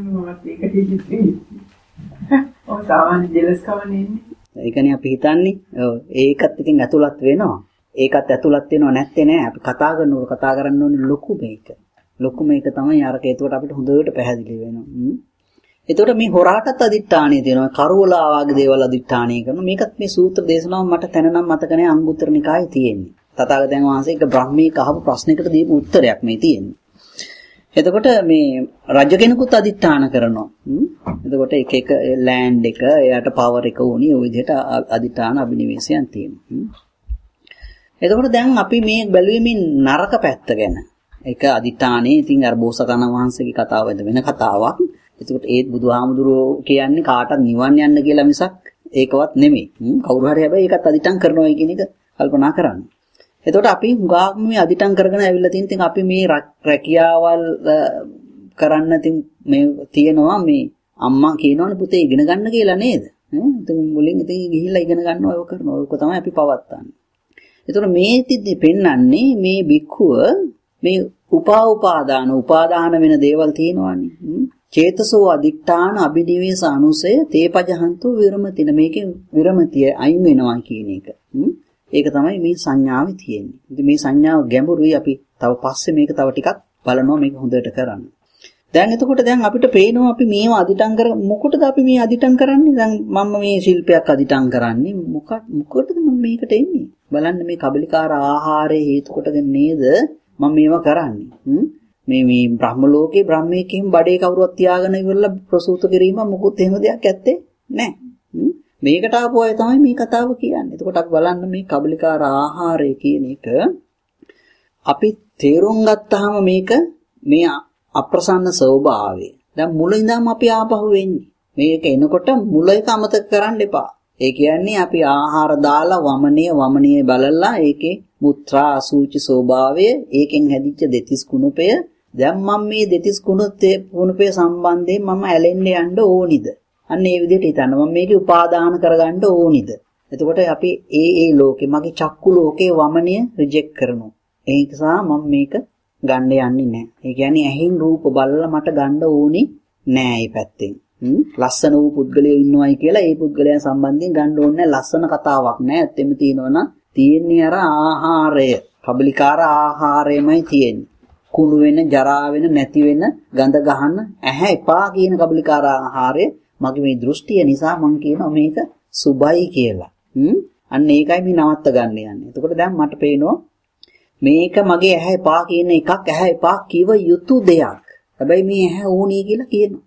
ඔය සාමාන්‍ය ජෙලස් කවන්නේ. ඒකනේ අපි හිතන්නේ. ඔව් ඒකත් ඉතින් ඇතුළත් වෙනවා. ඒකත් ඇතුළත් වෙනව නැත්තේ නෑ. අපි කතා කරන්න ඕනේ ලොකු මේක. ලොකු මේක තමයි අරක. ඒකට අපිට හොඳට පැහැදිලි වෙනවා. එතකොට මේ හොරාටත් අදිඨානිය තියෙනවා. කරවලා ආවාගේ දේවල් අදිඨානිය කරනවා. මේකත් මේ සූත්‍ර දේශනාව මට තැනනම් මතක නෑ අංගුත්තර නිකායේ තියෙන්නේ. තථාගතයන් වහන්සේ එක බ්‍රහ්මීක අහපු ප්‍රශ්නයකට දීපු උත්තරයක් මේ තියෙන්නේ. එතකොට මේ රජ කෙනෙකුත් අදිඨාන කරනවා. එතකොට එක ලෑන්ඩ් එක, එයාට පවර් එක ඕනි. ওই විදිහට අදිඨාන අභිනිවේෂයන් තියෙනවා. එතකොට දැන් අපි මේ බැලුවේ මේ නරක පැත්ත ගැන. ඒක අදිඨානේ ඉතින් අර බෝසතාණන් වහන්සේගේ කතාව වෙන කතාවක්. එතකොට ඒත් බුදුහාමුදුරුවෝ කියන්නේ කාටවත් නිවන් යන්න කියලා මිසක් ඒකවත් නෙමෙයි. කවුරු හරි හැබැයි ඒකත් අදිඨාන කරනවා කියන එක කල්පනා කරන්න. එතකොට අපි හුඟක් මේ අදිටම් කරගෙන ඇවිල්ලා තියෙන ඉතින් අපි මේ රැකියාවල් කරන්න ඉතින් මේ තියෙනවා මේ අම්මා කියනවනේ පුතේ ඉගෙන ගන්න කියලා නේද? ඉතින් මුලින් ඉතින් ගිහිල්ලා ඉගෙන ගන්නවා ඔය කරනවා. ඔක තමයි අපි පවත්න්නේ. එතකොට මේ තිද්දි පෙන්වන්නේ මේ භික්ඛුව මේ උපාදාන වෙන දේවල් තියෙනවානේ. චේතසෝ අදිඨාන අභිනිවේෂ අනුසය තේපජහන්තු විරමතින මේකේ විරමතිය අයින් වෙනවා කියන එක. ඒක තමයි මේ සංඥාවේ තියෙන්නේ. ඉතින් මේ සංඥාව ගැඹුරුයි අපි තව පස්සේ මේක තව ටිකක් බලනවා මේක හොඳට කරන්න. දැන් එතකොට දැන් අපිට පේනවා අපි මේව අදිටම් කර මොකටද අපි මේ අදිටම් කරන්නේ? දැන් මම මේ ශිල්පයක් අදිටම් කරන්නේ මොකටද මම මේකට එන්නේ? බලන්න මේ කබලිකාර ආහාරයේ හේතු කොටගෙන නේද මම මේවා කරන්නේ. මේ බ්‍රහ්ම ලෝකේ බ්‍රහ්මයකින් බඩේ කවුරුවත් තියාගෙන ඉවරලා ප්‍රසූත කිරීම මොකුත් එහෙම දෙයක් ඇත්තේ නැහැ. මේකට ආපු අය තමයි මේ කතාව කියන්නේ. එතකොට අපි බලන්න මේ කබලිකාර ආහාරය කියන එක අපි තේරුම් ගත්තාම මේක මේ අප්‍රසන්න ස්වභාවය. දැන් මුල ඉඳන්ම අපි ආපහු වෙන්නේ. මේක එනකොට මුල එක අමතක කරන්න එපා. ඒ කියන්නේ අපි ආහාර දාලා වමනීය බලලා ඒකේ මුත්‍රා අසුචි ස්වභාවය ඒකෙන් හැදිච්ච දෙතිස් කුණපය දැන් මම මේ දෙතිස් කුණපය සම්බන්ධයෙන් මම ඇලෙන්න යන්න ඕනිද? අන්න ඒ විදිහට හිතන්න. මම මේකේ උපාදාන කරගන්න ඕනිද? එතකොට අපි ඒ ලෝකේ මගේ චක්කු ලෝකේ වමනීය රිජෙක්ට් කරනවා. ඒ නිසා මම මේක ගන්න යන්නේ නැහැ. ඒ කියන්නේ ඇහින් රූප බලලා මට ගන්න ඕනි නෑ මේ පැත්තෙන්. ලස්සන වූ පුද්ගලයෝ ඉන්නවයි කියලා ඒ පුද්ගලයන් සම්බන්ධයෙන් ගන්න ඕනේ ලස්සන කතාවක් නෑ. ඇත්තෙම තියෙනවනම් තියෙන්නේ අර ආහාරය. කබලිකාර ආහාරයමයි තියෙන්නේ. කුණු වෙන, ජරා වෙන, නැති වෙන, ගඳ ගහන, ඇහැ එපා කියන කබලිකාර ආහාරය මගේ මේ දෘෂ්ටිය නිසා මම කියනවා මේක සුබයි කියලා. අන්න ඒකයි මේ නවත්ත ගන්න යන්නේ. එතකොට දැන් මට පේනවා මේක මගේ ඇහැ එපා කියන එකක් ඇහැ එපා කිව යුතු දෙයක්. හැබැයි මේ ඇහැ ඕනී කියලා කියනවා.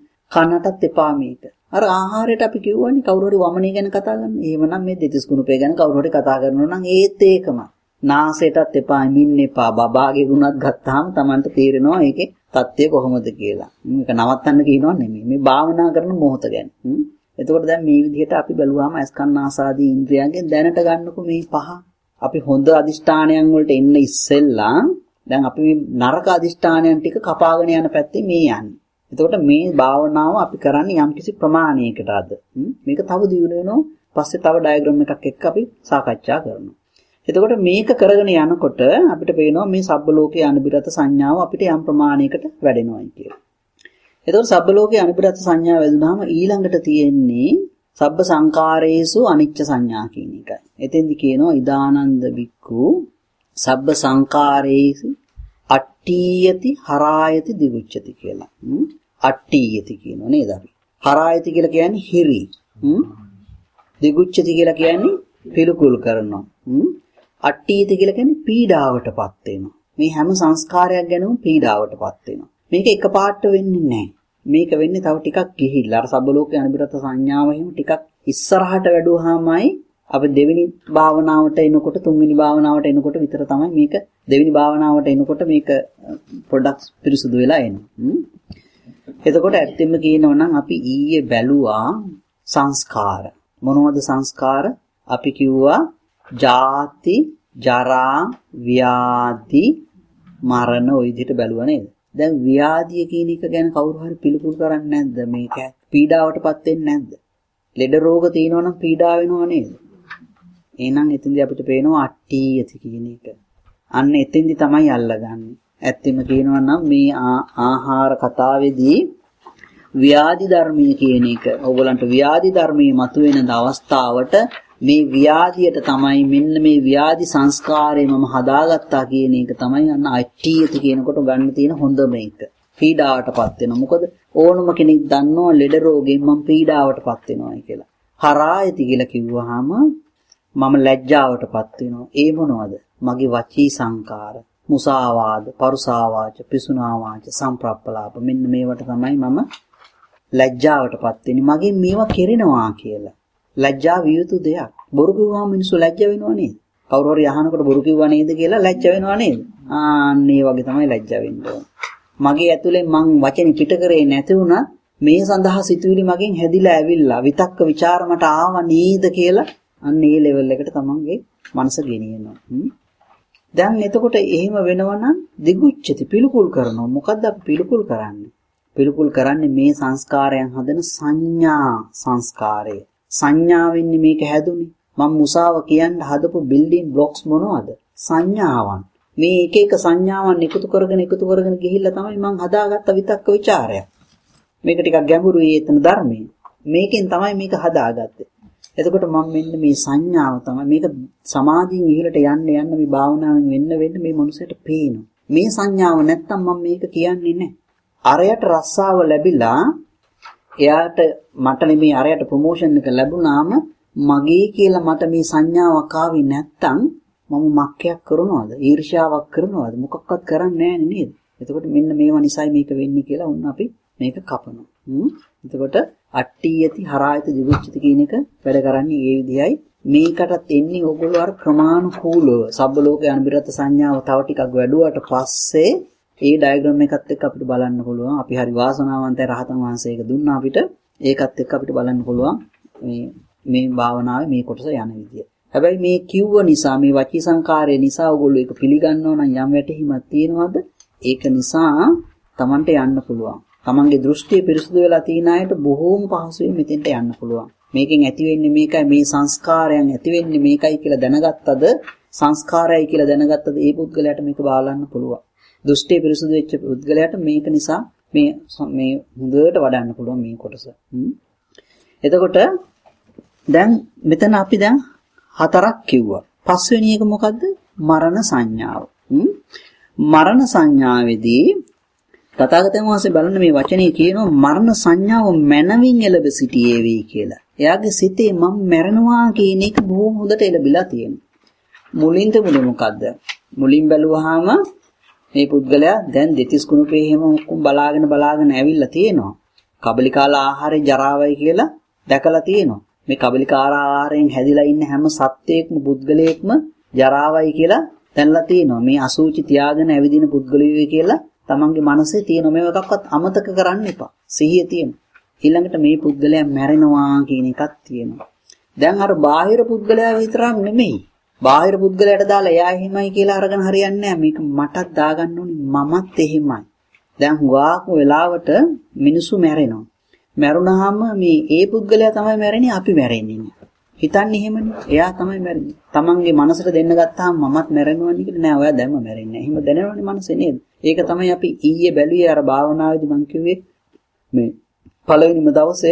කනටත් එපා මේක. අර ආහාරයට අපි කියවන්නේ කවුරු හරි වමනේ ගැන කතා කරන. එහෙමනම් මේ දෙතිස් කුණුපේ ගැන කවුරු හරි කතා කරනවා නම් ඒත් ඒකම. නාසයටත් එපා, මින් එපා, බබාගේ ගුණත් ගත්තාම Tamanට තේරෙනවා ඒකේ தත්ත්වය කොහොමද කියලා. මේක නවත්තන්න කියනවා නෙමෙයි. මේ භාවනා කරන මොහොත ගැන. එතකොට දැන් මේ විදිහට අපි බැලුවාම අස්කන්නාසාදී ඉන්ද්‍රියයන්ගෙන් දැනට ගන්නකො මේ පහ. අපි හොඳ අදිෂ්ඨානයන් වලට එන්න ඉස්සෙල්ලා දැන් අපි මේ නරක අදිෂ්ඨානයන් ටික කපාගෙන යන පැත්තේ මේ යන්නේ. එතකොට මේ භාවනාව අපි කරන්නේ යම්කිසි ප්‍රමාණයකට අද. මේක තව දියුණු වෙනවා. පස්සේ තව ඩයග්‍රෑම් එකක් එක්ක අපි සාකච්ඡා කරනවා. එතකොට මේක කරගෙන යනකොට අපිට පේනවා මේ සබ්බ ලෝකයේ අනිබිරත සංඥාව අපිට යම් ප්‍රමාණයකට වැඩෙනවායි කියලා. එතකොට සබ්බ ලෝකයේ අනිබිරත සංඥාව වැඩුණාම ඊළඟට තියෙන්නේ සබ්බ සංකාරේසු අනිච්ච සංඥා කියන එකයි. එතෙන්දි කියනවා ඉදානන්ද බික්ඛු සබ්බ සංකාරේසු අට්ඨීයති හරායති දිගුච්ඡති කියලා. අට්ඨීයති කියනවා නේද අපි. හරායති කියලා කියන්නේ හිරි. දිගුච්ඡති කියලා කියන්නේ පිළිකුල් කරනවා. අට්ඨීයති කියලා කියන්නේ පීඩාවටපත් වෙනවා. මේ හැම සංස්කාරයක් ගැනම පීඩාවටපත් වෙනවා. මේක එකපාරට වෙන්නේ නැහැ. මේක වෙන්නේ තව ටිකක් ගිහිල්ලා අර සබ්බලෝකේ අනිබිරත සංඥාව එහෙම ටිකක් ඉස්සරහට වැඩුවාමයි අපි දෙවෙනි භාවනාවට එනකොට තුන්වෙනි භාවනාවට එනකොට විතර තමයි මේක දෙවෙනි භාවනාවට එනකොට මේක පොඩ්ඩක් පිරිසුදු වෙලා එන්නේ. එතකොට ඇත්තෙම කියනවා නම් අපි ඊයේ බැලුවා සංස්කාර. මොනවද සංස්කාර? අපි කිව්වා ජාති, ජරා, ව්‍යාධි, මරණ ඔය විදිහට බැලුවා නේද? දැන් ව්‍යාධිය කියන එක ගැන කවුරු හරි පිළිකුල් කරන්නේ නැද්ද? මේක පීඩාවටපත් වෙන්නේ නැද්ද? ලෙඩ රෝග තියෙනවා නම් පීඩා වෙනව නේද? එහෙනම් එතෙන්දී අපිට පේනවා අට්ඨීයති කියන එක. අන්න එතෙන්දී තමයි අල්ලගන්නේ. ඇත්තෙම කියනවා නම් මේ ආහාර කතාවේදී ව්‍යාධි ධර්මයේ කියන එක ඕගලන්ට ව්‍යාධි ධර්මයේ මතුවෙන අවස්ථාවට මේ ව්‍යාධියට තමයි මෙන්න මේ ව්‍යාධි සංස්කාරය මම හදාගත්තා කියන එක තමයි අන්න අට්ඨීයති කියනකොට ගන්න තියෙන හොඳම එක. පීඩාවටපත් වෙනවා. මොකද ඕනම කෙනෙක් දන්නවා ලෙඩ රෝගයෙන් මම පීඩාවටපත් වෙනවායි කියලා. හරායති කියලා කිව්වහම මම ලැජ්ජාවටපත් වෙනවා. ඒ මොනවද? මගේ වචී සංකාර, මුසාවාද, පරුසාවාච, පිසුනාවාච, සම්ප්‍රප්පලාප මෙන්න මේවට තමයි මම ලැජ්ජාවටපත් වෙන්නේ. මගෙන් මේවා කෙරෙනවා කියලා. ලැජ්ජා විය යුතු දෙයක්. බොරු කිව්වම මිනිස්සු ලැජ්ජ වෙනව නේද? කවුරු හරි අහනකොට බොරු කිව්වා නේද කියලා ලැජ්ජ වෙනව නේද? ආන්න ඒ වගේ තමයි ලැජ්ජ වෙන්න ඕන. මගේ ඇතුලෙන් මං වචනේ පිට කරේ නැති වුණා මේ සඳහා සිතුවිලි මගෙන් හැදිලා ඇවිල්ලා විතක්ක ਵਿਚාර මට ආව නේද කියලා අන්න ඒ ලෙවල් එකට තමන්ගේ මනස ගෙනියනවා. දැන් එතකොට එහෙම වෙනවනම් දිගුච්චති පිළිකුල් කරනවා. මොකද්ද අපි පිළිකුල් කරන්නේ? පිළිකුල් කරන්නේ මේ සංස්කාරයන් හදන සංඥා සංස්කාරය. සංඥාවෙන්නේ මේක හැදුනේ. මම මුසාව කියන්න හදපු බිල්ඩින් බ්ලොක්ස් මොනවද? සංඥාවන්. මේ එක එක සංඥාවන් එකතු කරගෙන ගිහිල්ලා තමයි මම හදාගත්ත විතක්ක ਵਿਚාරය. මේක ටිකක් ගැඹුරුයි එතන ධර්මයේ. මේකෙන් තමයි මේක හදාගත්තේ. එතකොට මම මෙන්න මේ සංඥාව තමයි මේක සමාධියෙන් ඉහළට යන්න මේ භාවනාවෙන් වෙන්න මේ මනුස්සයට පේනවා. මේ සංඥාව නැත්තම් මම මේක කියන්නේ නැහැ. අරයට රස්සාව ලැබිලා එයාට මට නෙමේ අරයට ප්‍රොමෝෂන් එක ලැබුණාම මගේ කියලා මට මේ සංඥාවක් ආවේ නැත්තම් මම මක්කයක් කරනවද? ඊර්ෂ්‍යාවක් කරනවද? මොකක්වත් කරන්නේ නැහැ නේද? එතකොට මෙන්න මේවා නිසායි මේක වෙන්නේ කියලා උන් අපි මේක කපනවා. එතකොට අට්ටියති හරායති දිගුච්චති කියන එක වැඩ කරන්නේ ඒ විදිහයි. මේකටත් එන්නේ ඕගොල්ලෝ අර ක්‍රමානුකූලව සබ්බ ලෝකේ අනිබිරත සංඥාව තව ටිකක් වැඩුවාට පස්සේ ඒ ඩයග්‍රෑම් එකත් එක්ක අපිට බලන්න පුළුවන්. අපි හරි වාසනාවන්තයි රහතන් වහන්සේ එක දුන්නා අපිට. ඒකත් එක්ක අපිට බලන්න පුළුවන් මේ භාවනාවේ මේ කොටස යන විදිය. හැබැයි මේ කිව්ව නිසා මේ වචී සංකාරය නිසා ඕගොල්ලෝ ඒක පිළිගන්නව නම් යම් වැටහීමක් තියෙනවද? ඒක නිසා Tamante යන්න පුළුවන්. Tamanගේ දෘෂ්ටිය පිරිසුදු වෙලා තියෙන අයට බොහෝම පහසුවෙන් මෙතෙන්ට යන්න පුළුවන්. මේකෙන් ඇති වෙන්නේ මේකයි මේ සංස්කාරයන් ඇති වෙන්නේ මේකයි කියලා දැනගත්තද සංස්කාරයයි කියලා දැනගත්තද ඒ පුද්ගලයාට මේක බාලන්න පුළුවන්. දෘෂ්ටිය පිරිසුදු වෙච්ච පුද්ගලයාට මේක නිසා මේ හොඳට වඩන්න පුළුවන් මේ කොටස. එතකොට දැන් මෙතන අපි දැන් හතරක් කිව්වා. පස්වෙනි එක මොකද්ද? මරණ සංඥාව. මරණ සංඥාවේදී තථාගතයන් වහන්සේ බලන්න මේ වචනේ කියනවා මරණ සංඥාව මනවින් එළඹ සිටියේ වේ කියලා. එයාගේ සිතේ මම මැරෙනවා කියන එක බොහොම හොඳට එළඹිලා තියෙනවා. මුලින්ද මොකද්ද? මුලින් බැලුවාම මේ පුද්ගලයා දැන් දෙතිස් කුණුපේ එහෙම ඔක්කොම බලාගෙන ඇවිල්ලා තියෙනවා. කබලිකාල ආහාරේ ජරාවයි කියලා දැකලා තියෙනවා. මේ කබලිකාර ආහාරයෙන් හැදිලා ඉන්න හැම සත්වයක්ම පුද්ගලයෙක්ම ජරාවයි කියලා දැනලා තියෙනවා. මේ අසුචි තියාගෙන ඇවිදින පුද්ගලයෙක් කියලා තමන්ගේ මනසේ තියෙන මේව එකක්වත් අමතක කරන්න එපා. සිහිය තියෙන. ඊළඟට මේ පුද්ගලයා මැරෙනවා කියන එකක් තියෙනවා. දැන් අර බාහිර පුද්ගලයා විතරක් නෙමෙයි. බාහිර පුද්ගලයාට දාලා එයා එහෙමයි කියලා අරගෙන හරියන්නේ නැහැ. මේක මටත් දාගන්න ඕනේ. මමත් එහෙමයි. දැන් හුඟක් වෙලාවට මිනිස්සු මැරෙනවා. මැරුණාම මේ ඒ පුද්ගලයා තමයි මැරෙන්නේ අපි මැරෙන්නේ. හිතන්නේ එහෙමනේ. එයා තමයි මැරෙන්නේ. තමන්ගේ මනසට දෙන්න ගත්තාම මමත් මැරෙනවනේ කියලා නෑ. ඔයා දැම්ම මැරෙන්නේ. එහෙම දැනනවනේ මනසේ නේද? ඒක තමයි අපි ඊයේ බැලුවේ අර භාවනාවේදී මම කිව්වේ මේ පළවෙනිම දවසේ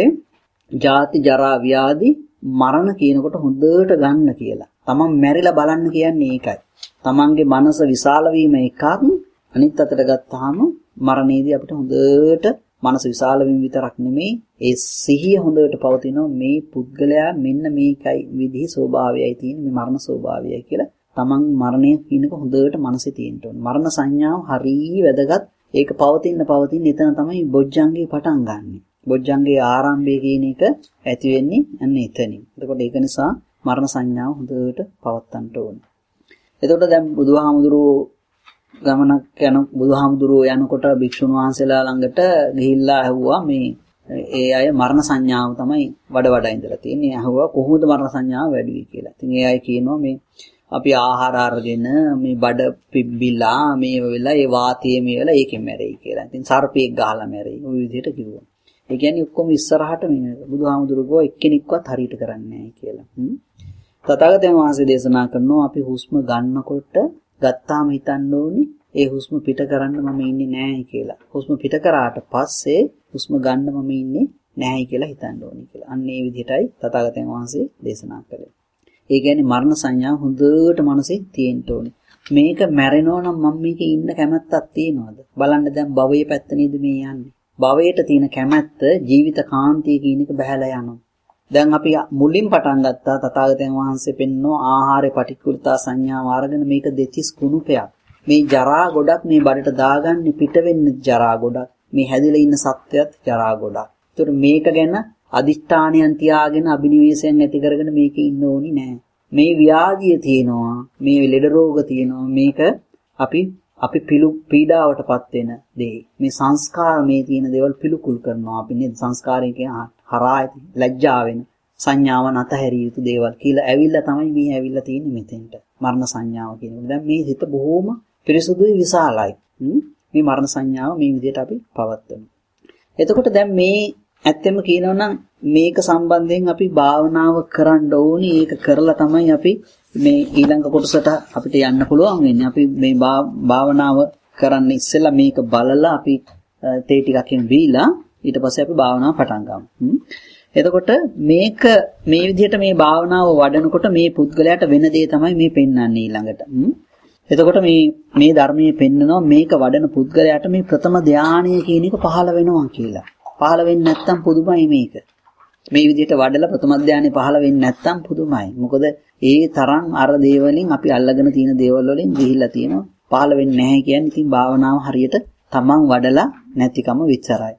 ජාති ජරා ව්‍යාධි මරණ කියනකොට හොඳට ගන්න කියලා. තමන් මැරිලා බලන්න කියන්නේ ඒකයි. තමන්ගේ මනස විශාල වීම එකක් අනිත් අතට ගත්තාම මරණයේදී අපිට හොඳට මනස විශාල වීම විතරක් නෙමෙයි ඒ සිහිය හොඳට පවතිනවා මේ පුද්ගලයා මෙන්න මේකයි විදිහේ ස්වභාවයයි තියෙන මේ මරණ ස්වභාවයයි කියලා තමන් මරණය කියනක හොඳට මනසේ තියෙන්න ඕනේ. මරණ සංඥාව හරිය වැදගත්. ඒක පවතින එතන තමයි බොජ්ජංගේ පටන් ගන්නෙ. බොජ්ජංගේ ආරම්භය කියන එක ඇති වෙන්නේ අන්න එතනින්. එතකොට ඒක නිසා මරණ සංඥාව හොඳට පවත්තන්න ඕනේ. එතකොට දැන් බුදුහාමුදුරුවෝ ගමනක් යන බුදුහාමුදුරුවෝ යනකොට භික්ෂුන් වහන්සේලා ළඟට ගිහිල්ලා ඇහුවා මේ ඒ අය මරණ සංඥාව තමයි වඩා ඉඳලා තියෙන්නේ. ඇහුවා කොහොමද මරණ සංඥාව වැඩි වෙයි කියලා. ඉතින් ඒ අය කියනවා මේ අපි ආහාර අරගෙන මේ බඩ පිබ්බිලා මේ වෙලා ඒ වාතයේ මේ වෙලා ඒකෙන් මැරෙයි කියලා. ඉතින් සර්පෙක් ගහලා මැරෙයි. ওই විදිහට කිව්වා. ඒ කියන්නේ ඔක්කොම ඉස්සරහට මේ බුදුහාමුදුරුවෝ එක්කෙනෙක්වත් හරියට කරන්නේ නැහැ කියලා. තථාගතයන් වහන්සේ දේශනා කරනවා අපි හුස්ම ගන්නකොට ගත්තාම හිතන්න ඕනේ ඒ හුස්ම පිට කරන්න මම ඉන්නේ නැහැ කියලා. හුස්ම පිට කරාට පස්සේ හුස්ම ගන්න මම ඉන්නේ නැහැ කියලා හිතන්න ඕනේ කියලා. අන්න ඒ විදිහටයි තථාගතයන් වහන්සේ දේශනා කළේ. ඒ කියන්නේ මරණ සංඥා හොඳට මනසේ තියෙන්න ඕනේ. මේක මැරෙනවා නම් මම මේකේ ඉන්න කැමැත්තක් තියනවාද? බලන්න දැන් භවයේ පැත්ත නේද මේ යන්නේ. භවයට තියෙන කැමැත්ත ජීවිත කාන්තිය කියන එක බහැලා යනවා. දැන් අපි මුලින් පටන් ගත්තා තථාගතයන් වහන්සේ පෙන්නෝ ආහාරේ පටික්කුලතා සංඥාව අරගෙන මේක දෙතිස් කුණුපයක්. මේ ජරා ගොඩක් මේ බඩට දාගන්නේ පිට වෙන්නේ ජරා ගොඩක්. මේ හැදිලා ඉන්න සත්‍යයත් ජරා ගොඩක්. ඒතර මේක ගැන අදිෂ්ඨානයන් තියාගෙන අභිනිවේෂයන් ඇති කරගෙන මේකේ ඉන්න ඕනි නෑ. මේ ව්‍යාධිය තියෙනවා, මේ ලෙඩ රෝග තියෙනවා. මේක අපි පීඩාවටපත් වෙන දේ. මේ සංස්කාර මේ තියෙන දේවල් පිළිකුල් කරනවා. අපි නේද සංස්කාරයෙන් කියන හරායති ලැජ්ජා වෙන සංඥාවන් අතහැරිය යුතු දේවල් කියලා ඇවිල්ලා තමයි මේ ඇවිල්ලා තියෙන්නේ මෙතෙන්ට. මරණ සංඥාව කියනකොට දැන් මේ හිත බොහොම පිරිසුදුයි විශාලයි. මේ මරණ සංඥාව මේ විදිහට අපි පවත්වනවා. එතකොට දැන් මේ ඇත්තෙම කියනවා නම් මේක සම්බන්ධයෙන් අපි භාවනාව කරන්න ඕනි. ඒක කරලා තමයි අපි මේ ඊළඟ කොටසට අපිට යන්න පුළුවන් වෙන්නේ. අපි මේ භාවනාව කරන්න ඉස්සෙල්ලා මේක බලලා අපි තේ ටිකකින් බීලා ඊට පස්සේ අපි භාවනාව පටන් ගමු. එතකොට මේක මේ විදිහට මේ භාවනාව වඩනකොට මේ පුද්ගලයාට වෙන දේ තමයි මේ පෙන්වන්නේ ඊළඟට. එතකොට මේ ධර්මයේ පෙන්නනවා මේක වඩන පුද්ගලයාට මේ ප්‍රථම ධානය කියන එක පහළ වෙනවා කියලා. පහළ වෙන්නේ නැත්තම් පුදුමයි මේක. මේ විදිහට වඩලා ප්‍රථම ධානය පහළ වෙන්නේ නැත්තම් පුදුමයි. මොකද ඒ තරම් අර දේවලින් අපි අල්ලගෙන තියෙන දේවල් වලින් ගිහිල්ලා තියෙනවා. පහළ වෙන්නේ නැහැ කියන්නේ ඉතින් භාවනාව හරියට තමන් වඩලා නැතිකම විතරයි.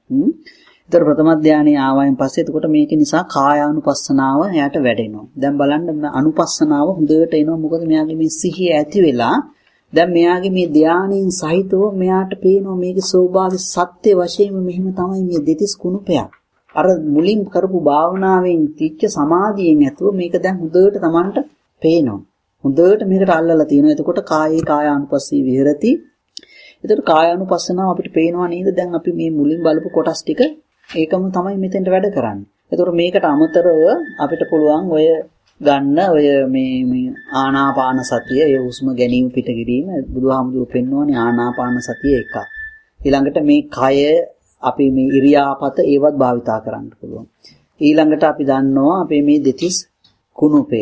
ඒතර ප්‍රථම ධානයේ ආවයින් පස්සේ එතකොට මේක නිසා කායානුපස්සනාව එයාට වැඩෙනවා. දැන් බලන්න අනුපස්සනාව හොඳට එනවා. මොකද මෙයාගේ මේ සිහිය ඇති වෙලා දැන් මෙයාගේ මේ ධානයෙන් සහිතව මෙයාට පේනවා මේකේ ස්වභාවික සත්‍ය වශයෙන්ම මෙහෙම තමයි මේ දෙතිස් කුණුපයක්. අර මුලින් කරපු භාවනාවෙන් තිච්ච සමාධියෙන් ඇතුව මේක දැන් හොඳට Tamanට පේනවා. හොඳට මේකට අල්ලලා තියෙනවා. එතකොට කායේ කායානුපස්සී විහෙරති. එතකොට කායානුපස්සනාව අපිට පේනවා නේද? දැන් අපි මේ මුලින් බලපු කොටස් ටික ඒකම තමයි මෙතෙන්ට වැඩ කරන්නේ. එතකොට මේකට අමතරව අපිට පුළුවන් ඔය ගන්න ඔය මේ ආනාපාන සතිය, ඒ හුස්ම ගැනීම පිටකිරීම බුදුහාමුදුරුවෝ පෙන්වන්නේ ආනාපාන සතිය එකක්. ඊළඟට මේ කය අපි මේ ඉරියාපත ඒවත් භාවිතා කරන්න පුළුවන්. ඊළඟට අපි දන්නවා අපේ මේ දෙතිස් කුණුපය,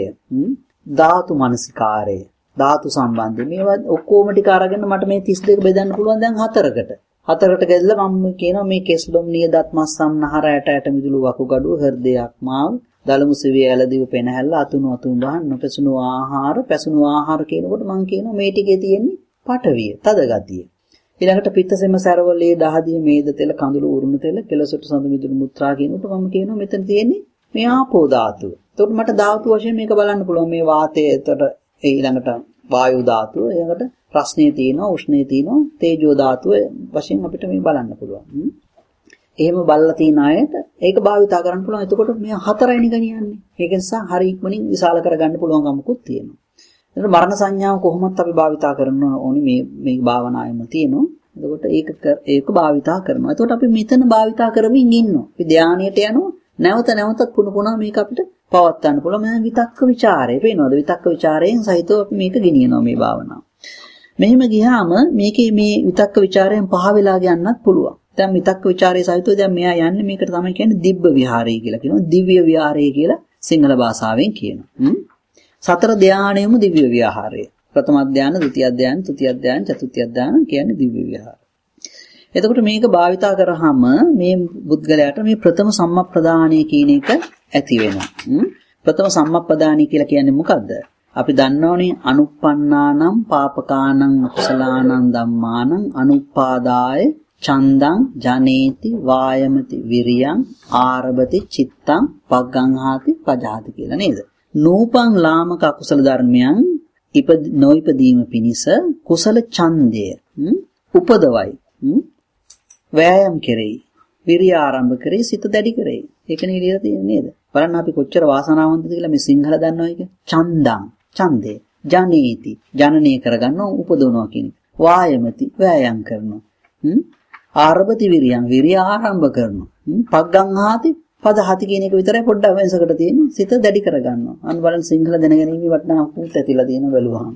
ධාතු මනසිකාරය, ධාතු සම්බන්ධ මේවා ඔක්කොම ටික අරගෙන මට මේ 32 බෙදන්න පුළුවන් දැන් හතරකට. හතරකට ගැදලා මම කියනවා මේ කෙස්ලොම් නියදත් මස්සම් නහර ඇට ඇට මිදුළු වකුගඩුව හෘදයක් මාව දලමු සිවිය ඇලදිව පෙනහැල්ල අතුණු අතුණු බහන් නොපැසුණු ආහාර පැසුණු ආහාර කියනකොට මම කියනවා මේ ටිකේ තියෙන්නේ පටවිය තද ගතිය. ඊළඟට පිත්තසෙම සරවලේ දහදිය මේද තෙල කඳුළු උරුණු තෙල කෙලසොටු සඳු මිදුළු මුත්‍රා කියනකොට මම කියනවා මෙතන තියෙන්නේ මේ ආපෝ ධාතුව. එතකොට මට ධාතු වශයෙන් මේක බලන්න පුළුවන් මේ වාතය. එතකොට ඊළඟට වායු ධාතුව, ඊළඟට ප්‍රශ්නේ තියෙනවා, උෂ්ණේ තියෙනවා, තේජෝ ධාතුව වශයෙන් අපිට මේ බලන්න පුළුවන්. එහෙම බලලා තියෙන අයට ඒක භාවිතා කරන්න පුළුවන්. එතකොට මේ හතරයිනේ ගනියන්නේ. ඒක නිසා හරි ඉක්මනින් විශාල කරගන්න පුළුවන්කමකුත් තියෙනවා. එතකොට මරණ සංඥාව කොහොමද අපි භාවිතා කරන්න ඕනි මේ භාවනාවෙම තියෙනවා. එතකොට ඒක භාවිතා කරනවා. එතකොට අපි මෙතන භාවිතා කරමින් ඉන්නවා. අපි ධානයට යනවා. නැවතත් පුන මේක අපිට පවත්වන්න පුළුවන්. මම විතක්ක ਵਿਚාරය පේනවාද? විතක්ක ਵਿਚාරයෙන් සහිතව අපි මේක ගෙනියනවා මේ භාවනාව. මෙහෙම ගියාම මේකේ මේ විතක්ක ਵਿਚාරයෙන් පහ වෙලා යන්නත් පුළුවන්. දැන් විතක්ක ਵਿਚාරයේ සහිතව දැන් මෙයා යන්නේ මේකට තමයි කියන්නේ දිබ්බ විහාරය කියලා කියනවා. දිව්‍ය විහාරය කියලා සිංහල භාෂාවෙන් කියනවා. සතර ධානයෙම දිව්‍ය විහාරය. ප්‍රථම ධාන, ဒုတိ ධාන, තෘතිය ධාන, චතුර්ථ ධාන කියන්නේ දිව්‍ය විහාරය. එතකොට මේක භාවිතා කරාම මේ බුද්ධගලයට මේ ප්‍රථම සම්මප්පදානය කියන එක ඇති වෙනවා. ප්‍රථම සම්මප්පදානය කියලා කියන්නේ මොකද්ද? අපි දන්නවනේ අනුප්පන්නානම් පාපකානං අකුසලානං ධම්මානං අනුපාදාය චන්දං ජනේති වායමති විරියං ආරභති චිත්තං පග්ගංහාති පජාති කියලා නේද? නූපං ලාමක අකුසල ධර්මයන් නොයිපදීම පිණිස කුසල ඡන්දය උපදවයි. වෑයම් කෙරෙයි. විරිය ආරම්භ කරේ සිත දැඩි කරේ. ඒකනේ ලියලා තියෙන්නේ නේද? බලන්න අපි කොච්චර වාසනාවන්තද කියලා මේ සිංහල දන්නවා එක. ඡන්දං ඡන්දේ ජනේති ජනනය කරගන්නවා උපදවනවා කියන එක. වායමති වෑයම් කරනවා. ආරභති විරියං විරිය ආරම්භ කරනවා. පග්ගංහාති පදහති කියන එක විතරයි පොඩ්ඩක් වෙනසකට තියෙන්නේ. සිත දැඩි කරගන්නවා. අන්න බලන්න සිංහල දැනගැනීමේ වටිනාකමක් ඇතිලා තියෙන බැලුවාම.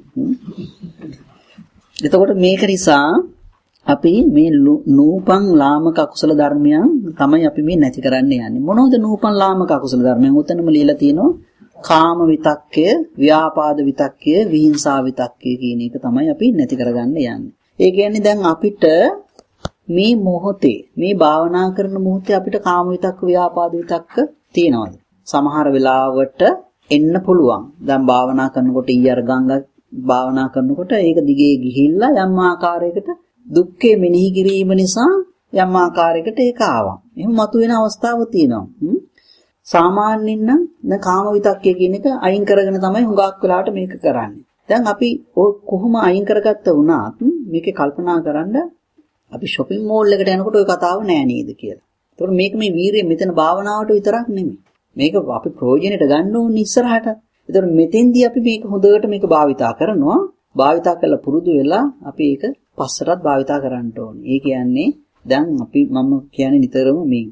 එතකොට මේක නිසා අපි මේ නූපං ලාමක අකුසල ධර්මයන් තමයි අපි මේ නැති කරන්න යන්නේ. මොනවද නූපං ලාමක අකුසල ධර්මයන්? උතනම ලියලා තියෙනවා කාම විතක්කය, ව්‍යාපාද විතක්කය, විහිංසා විතක්කය කියන එක තමයි අපි නැති කරගන්න යන්නේ. ඒ කියන්නේ දැන් අපිට මේ මොහොතේ මේ භාවනා කරන මොහොතේ අපිට කාම විතක්ක, ව්‍යාපාද විතක්ක තියෙනවද? සමහර වෙලාවට එන්න පුළුවන්. දැන් භාවනා කරනකොට ඊයර ගංගා භාවනා කරනකොට ඒක දිගේ ගිහිල්ලා යම් ආකාරයකට දුක්ඛේ මෙනෙහි කිරීම නිසා යම් ආකාරයකට ඒක ආවා. එහෙම මතුවෙන අවස්ථාවක් තියෙනවා. සාමාන්‍යයෙන් නම් දැන් කාම විතක්කය කියන එක අයින් කරගෙන තමයි හුඟක් වෙලාවට මේක කරන්නේ. දැන් අපි කොහොම අයින් කරගත්ත වුණත් මේකේ කල්පනා කරන්න අපි shopping mall එකට යනකොට ওই කතාව නෑ නේද කියලා. ඒතකොට මේක මේ වීරිය මෙතන භාවනාවට විතරක් නෙමෙයි. මේක අපි ප්‍රයෝජනෙට ගන්න ඕනේ ඉස්සරහට. ඒතර මෙතෙන්දී අපි මේක හොඳට මේක භාවිතා කරනවා. භාවිතා කරලා පුරුදු වෙලා අපි ඒක පස්සටත් භාවිතා කරන්න ඕනේ. ඒ කියන්නේ දැන් මම කියන්නේ නිතරම මේ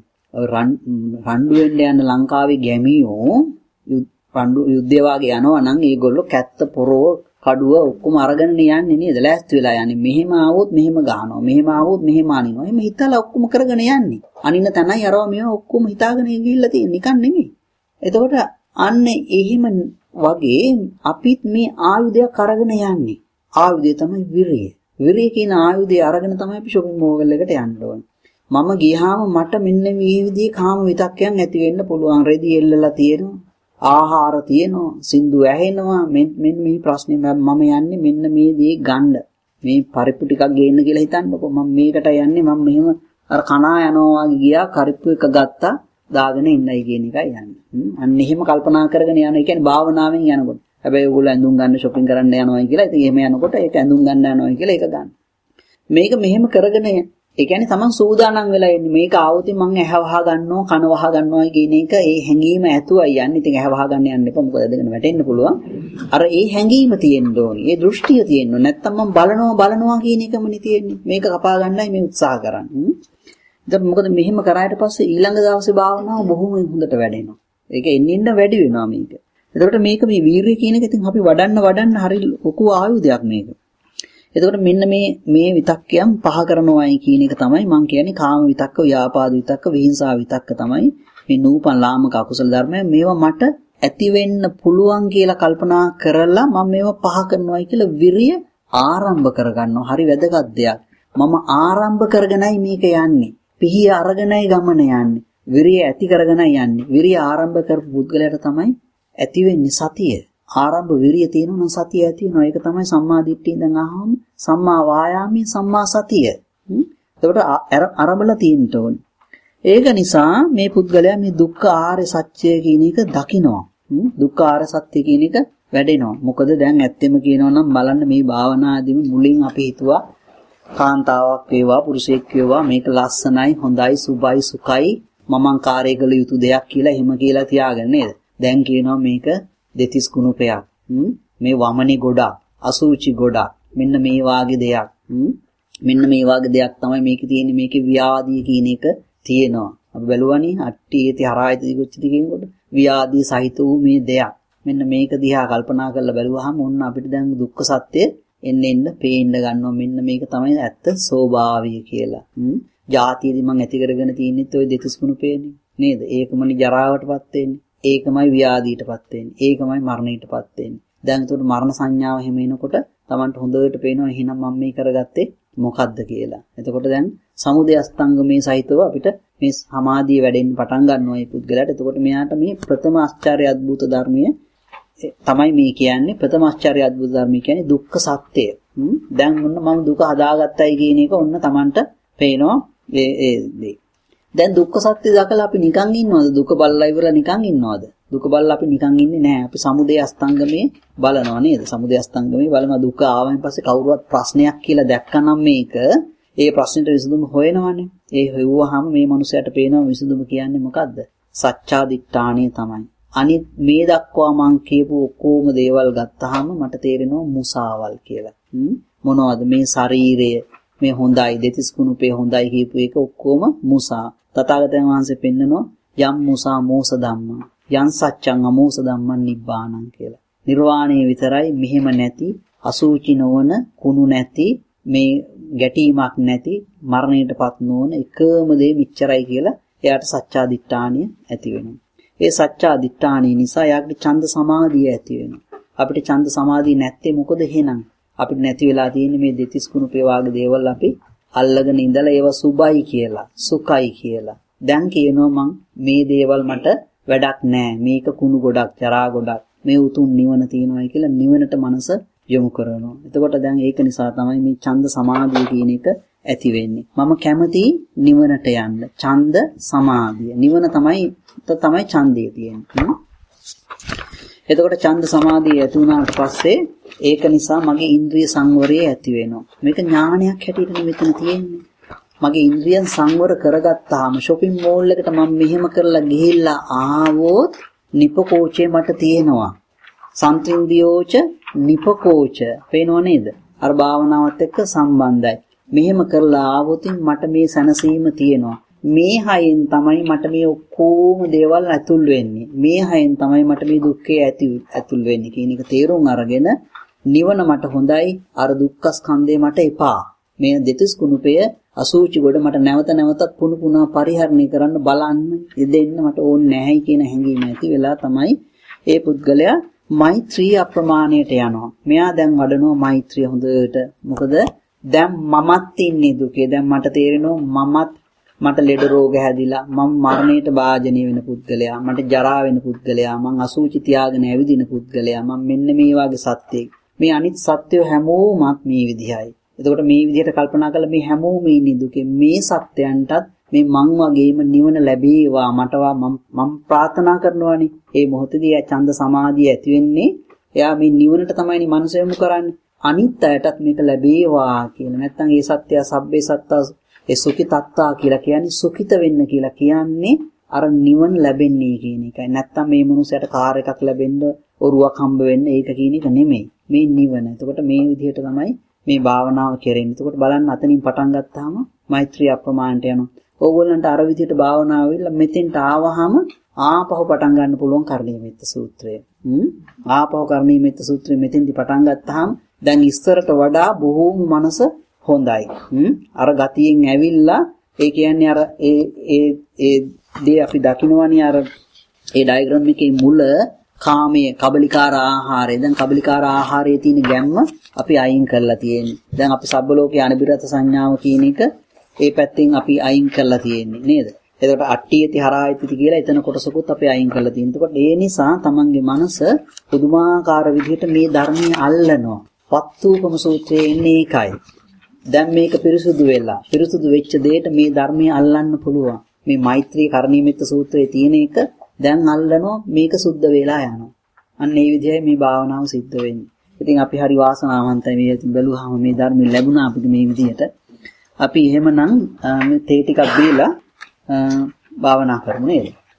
රණ්ඩු වෙන්න යන ලංකාවේ ගැමියෝ රණ්ඩු යුද්ධය වාගේ යනවා නම් ඒගොල්ලෝ කැත්ත පොරව කඩුව ඔක්කොම අරගෙන යන්නේ නේද? ලෑස්ති වෙලා යන්නේ. මෙහෙම ආවොත් මෙහෙම ගහනවා. මෙහෙම ආවොත් මෙහෙම අනිනවා. එහෙම හිතලා ඔක්කොම කරගෙන යන්නේ. අනින්න තැනයි අරව මේවා ඔක්කොම හිතාගෙන ගිහිල්ලා තියෙන්නේ. නිකන් නෙමෙයි. එතකොට අන්න එහෙම වගේ අපිත් මේ ආයුධයක් අරගෙන යන්නේ. ආයුධය තමයි විරිය. විරිය කියන ආයුධය අරගෙන තමයි අපි shopping mall එකට යන්න ඕනේ. මම ගියාම මට මෙන්න මේ විදිහේ කාම විතක්කයන් ඇති වෙන්න පුළුවන්. රෙදි එල්ලලා තියෙනවා. ආහාර තියෙනවා. සින්දු ඇහෙනවා. මෙන්න මේ ප්‍රශ්නේ මම යන්නේ මෙන්න මේ දේ ගන්න. මේ පරිප්පු ටිකක් ගේන්න කියලා හිතන්නකො. මම මේකට යන්නේ මම මෙහෙම අර කනා යනවා වගේ ගියා කරිප්පු එක ගත්තා දාගෙන ඉන්නයි කියන එකයි යන්නේ. අන්න එහෙම කල්පනා කරගෙන යන. ඒ කියන්නේ භාවනාවෙන් යනකොට. හැබැයි ඔයගොල්ලෝ ඇඳුම් ගන්න shopping කරන්න යනවා කියලා. ඉතින් එහෙම යනකොට ඒක ඇඳුම් ගන්න යනවා කියලා ඒක ගන්න. මේක මෙහෙම කරගෙන ඒ කියන්නේ තමන් සූදානම් වෙලා ඉන්නේ. මේක ආවොතින් මං ඇහැ වහ ගන්නවා කන වහ ගන්නවා කියන එක ඒ හැඟීම ඇතුවයි යන්නේ. ඉතින් ඇහැ වහ ගන්න යන්න එපා. මොකද ඇදගෙන වැටෙන්න පුළුවන්. අර ඒ හැඟීම තියෙන්න ඕනේ. ඒ දෘෂ්ටිය තියෙන්න ඕනේ. නැත්තම් මම බලනවා කියන එකමනේ තියෙන්නේ. මේක කපා ගන්නයි මේ උත්සාහ කරන්නේ. දැන් මොකද මෙහෙම කරාට පස්සේ ඊළඟ දවසේ භාවනාව බොහොම හොඳට වැඩෙනවා. ඒක එන්න වැඩි වෙනවා මේක. එතකොට මේක මේ වීරිය කියන එක ඉතින් අපි වඩන්න හරි ලොකු ආයුධයක් මේක. එතකොට මෙන්න මේ විතක්කයන් පහ කරනවායි කියන එක තමයි මම කියන්නේ කාම විතක්ක, ව්‍යාපාද විතක්ක, විහිංසා විතක්ක තමයි මේ නූපන් ලාමක අකුසල ධර්මයන්. මේවා මට ඇති වෙන්න පුළුවන් කියලා කල්පනා කරලා මම මේවා පහ කරනවායි කියලා විරිය ආරම්භ කරගන්නවා. හරි වැදගත් දෙයක්. මම ආරම්භ කරගෙනයි මේක යන්නේ. පිහිය අරගෙනයි ගමන යන්නේ. විරිය ඇති කරගෙනයි යන්නේ. විරිය ආරම්භ කරපු පුද්ගලයාට තමයි ඇති වෙන්නේ සතිය. ආරම්භ විරිය තියෙනවා නම් සතිය ඇති වෙනවා. ඒක තමයි සම්මා දිට්ඨියෙන් දැන් අහම සම්මා වායාමී සම්මා සතිය. එතකොට ආරම්භලා තියෙන්න ඕනේ. ඒක නිසා මේ පුද්ගලයා මේ දුක්ඛ ආර්ය සත්‍ය කියන එක දකිනවා. දුක්ඛ ආර්ය සත්‍ය කියන එක වැඩෙනවා. මොකද දැන් ඇත්තෙම කියනවා නම් බලන්න මේ භාවනාදීම මුලින් අපි හිතුවා කාන්තාවක් වේවා පුරුෂයෙක් වේවා මේක ලස්සනයි හොඳයි සුබයි සුඛයි මමං කාර්ය කළ යුතු දෙයක් කියලා එහෙම කියලා තියාගෙන නේද? දැන් කියනවා මේක දෙතිස් කුණුපයක්. මේ වමනේ ගොඩක්, අසුචි ගොඩක්. මෙන්න මේ වාගේ දෙයක්. මෙන්න මේ වාගේ දෙයක් තමයි මේකේ තියෙන්නේ. මේකේ ව්‍යාධිය කියන එක තියෙනවා. අපි බැලුවානේ අට්ටියේති හරායති ගොච්චති කියනකොට ව්‍යාධිය සහිත වූ මේ දෙයක්. මෙන්න මේක දිහා කල්පනා කරලා බැලුවාම ඔන්න අපිට දැන් දුක්ඛ සත්‍ය එන්න පේන්න ගන්නවා. මෙන්න මේක තමයි ඇත්ත ස්වභාවය කියලා. ජාතියදී මං ඇති කරගෙන තියන්නේත් ওই දෙතිස් කුණුපේනේ නේද? ඒකමනේ ජරාවටපත් වෙන්නේ. ඒකමයි ව්‍යාධියටපත් වෙන්නේ. ඒකමයි මරණයටපත් වෙන්නේ. දැන් ඒකට මරණ සංඥාව හැම එනකොට Tamanට හොඳට පේනවා එහෙනම් මම මේ කරගත්තේ මොකද්ද කියලා. එතකොට දැන් සමුදය අස්තංගමේ සහිතව අපිට මේ සමාධිය වැඩෙන්න පටන් ගන්නවා මේ පුද්ගලයාට. එතකොට මෙයාට මේ ප්‍රථම ආශ්චර්ය අద్భుත ධර්මයේ තමයි මේ කියන්නේ. ප්‍රථම ආශ්චර්ය අద్భుත ධර්මය කියන්නේ දුක්ඛ සත්‍යය. දැන් ඔන්න මම දුක හදාගත්තයි කියන එක ඔන්න Tamanට පේනවා ඒ දේ. දැන් දුක්ඛ සත්‍ය දැකලා අපි නිකන් ඉන්නවද? දුක බලලා ඉවරලා නිකන් ඉන්නවද? දුක බලලා අපි නිකන් ඉන්නේ නැහැ. අපි සමුදය අස්තංගමේ බලනවා නේද? සමුදය අස්තංගමේ බලනවා දුක ආවන් පස්සේ කවුරුවත් ප්‍රශ්නයක් කියලා දැක්කනම් මේක ඒ ප්‍රශ්නෙට විසඳුම හොයනවනේ. ඒ හොයුවාම මේ මනුස්සයාට පේනවා විසඳුම කියන්නේ මොකද්ද? සච්චාදිට්ඨානිය තමයි. අනිත් මේ දක්වා මං කියපු ඔක්කොම දේවල් ගත්තාම මට තේරෙනවා මුසාවල් කියලා. මොනවද මේ ශරීරය මේ හොඳයි දෙතිස් කුණුපේ හොඳයි කියපු එක ඔක්කොම මුසා. තථාගතයන් වහන්සේ පෙන්නනවා යම් මුසා මෝස ධම්මා යම් සච්ඡං අමෝස ධම්මං නිබ්බාණං කියලා. නිර්වාණය විතරයි මෙහෙම නැති අසූචි නොවන කුණු නැති මේ ගැටීමක් නැති මරණයටපත් නොවන එකම දේ මෙච්චරයි කියලා එයාට සච්චාදිට්ඨානිය ඇති වෙනවා. ඒ සච්චාදිට්ඨානිය නිසා එයාට ඡන්ද සමාධිය ඇති වෙනවා. අපිට ඡන්ද සමාධිය නැත්තේ මොකද එහෙනම්? අපිට නැති වෙලා තියෙන්නේ මේ දෙතිස් කුණුපේ වාගේ දේවල් අපි අල්ලගෙන ඉඳලා ඒවා සුබයි කියලා සුඛයි කියලා. දැන් කියනවා මං මේ දේවල් මට වැඩක් නෑ. මේක කුණු ගොඩක් ජරා ගොඩක්. මේ උතුම් නිවන තියෙනවායි කියලා නිවනට මනස යොමු කරනවා. එතකොට දැන් ඒක නිසා තමයි මේ ඡන්ද සමාධිය කියන එක ඇති වෙන්නේ. මම කැමති නිවනට යන්න. ඡන්ද සමාධිය. නිවන තමයි ඡන්දය තියෙන්නේ. එතකොට ඡන්ද සමාධිය ඇති වුණාට පස්සේ ඒක නිසා මගේ ඉන්ද්‍රිය සංවරය ඇති වෙනවා. මේක ඥානයක් හැටියට මෙතන තියෙන්නේ. මගේ ඉන්ද්‍රියන් සංවර කරගත්තාම shopping mall එකට මම මෙහෙම කරලා ගිහිල්ලා ආවොත් නිපකෝචේ මට තියෙනවා. සන්ත්‍රින්දියෝච නිපකෝච පේනව නේද? අර භාවනාවත් එක්ක සම්බන්ධයි. මෙහෙම කරලා ආවොත් මට මේ සැනසීම තියෙනවා. මේ හයෙන් තමයි මට මේ ඔක්කොම දේවල් ඇතුල් වෙන්නේ. මේ හයෙන් තමයි මට මේ දුක්ඛය ඇතුල් වෙන්නේ කියන එක තේරුම් අරගෙන නිවන මට හොඳයි, අර දුක්ඛ ස්කන්ධය මට එපා. මේ දෙතිස් කුණුපය අසූචි ගොඩ මට නැවත නැවතත් පුන පුනා පරිහරණය කරන්න බලන්න දෙන්න මට ඕනේ නැහැයි කියන හැඟීම ඇති වෙලා තමයි ඒ පුද්ගලයා මෛත්‍රී අප්‍රමාණයට යනවා. මෙයා දැන් වඩනවා මෛත්‍රිය හොඳට. මොකද දැන් මමත් ඉන්නේ දුකේ. දැන් මට තේරෙනවා මට ලෙඩ රෝග හැදිලා මම මරණයට භාජනය වෙන පුද්ගලයා, මට ජරා වෙන පුද්ගලයා, මං අසූචි තියාගෙන ඇවිදින පුද්ගලයා, මම මෙන්න මේ වගේ සත්‍යයක්. මේ අනිත් සත්‍යය හැමෝමත් මේ විදිහයි. එතකොට මේ විදිහට කල්පනා කළා මේ හැමෝම ඉන්නේ දුකේ. මේ සත්‍යයන්ටත් මේ මං වගේම නිවන ලැබේවා මටවා මම ප්‍රාර්ථනා කරනවානේ. ඒ මොහොතේදී ඡන්ද සමාධිය ඇති වෙන්නේ එයා මේ නිවනට තමයිනේ මනස යොමු කරන්නේ. අනිත් අයටත් මේක ලැබේවා කියලා. නැත්නම් ඒ සත්‍ය සබ්බේ සත්තා ඒ සුඛිතත්තා කියලා කියන්නේ සුඛිත වෙන්න කියලා කියන්නේ අර නිවන ලැබෙන්නේ කියන එකයි. නැත්නම් මේ මනුස්සයට කාර් එකක් ලැබෙන්න, ඔරුවක් හම්බ වෙන්න ඒක කියන එක නෙමෙයි. මේ නිවන. එතකොට මේ විදිහට තමයි මේ භාවනාව කෙරෙන්නේ. එතකොට බලන්න අතනින් පටන් ගත්තාම මෛත්‍රී අප්‍රමාණයට යනවා. ඕගොල්ලන්ට අර විදිහට භාවනාව වෙලා මෙතෙන්ට ආවහම ආපහු පටන් ගන්න පුළුවන් කර්ණීයමෙත්ත සූත්‍රය. ආපහු කර්ණීයමෙත්ත සූත්‍රය මෙතෙන්දි පටන් ගත්තාම දැන් ඉස්සරට වඩා බොහෝම මනස හොඳයි. අර ගතියෙන් ඇවිල්ලා ඒ කියන්නේ අර ඒ දේ අපි දකින්නවනේ අර ඒ ඩයග්‍රෑම් එකේ මුල කාමයේ කබලිකාර ආහාරය. දැන් කබලිකාර ආහාරයේ තියෙන ගැම්ම අපි අයින් කරලා තියෙන්නේ. දැන් අපි සබ්බලෝකයේ අනිබිරත සංඥාව කියන එක ඒ පැත්තෙන් අපි අයින් කරලා තියෙන්නේ නේද? එතකොට අට්ඨියති හරායති කියලා එතන කොටසකුත් අපි අයින් කරලා තියෙනවා. එතකොට ඒ නිසා තමන්ගේ මනස පුදුමාකාර විදිහට මේ ධර්මයේ අල්ලනවා. වත්තුපම සූත්‍රයේ ඉන්නේ ඒකයි. දැන් මේක පිරිසුදු වෙලා පිරිසුදු වෙච්ච දෙයට මේ ධර්මයේ අල්ලන්න පුළුවන්. මේ මෛත්‍රී කර්ණීයමෙත්ත සූත්‍රයේ තියෙන එක දැන් අල්ලනවා මේක සුද්ධ වෙලා යනවා. අන්න ඒ විදිහයි මේ භාවනාව සිද්ධ වෙන්නේ. ඉතින් අපි හරි වාසනාවන්තයි මේ බැලුවාම මේ ධර්මය ලැබුණා අපිට මේ විදිහට. අපි එහෙමනම් මේ තේ ටිකක් බීලා භාවනා කරමු නේද?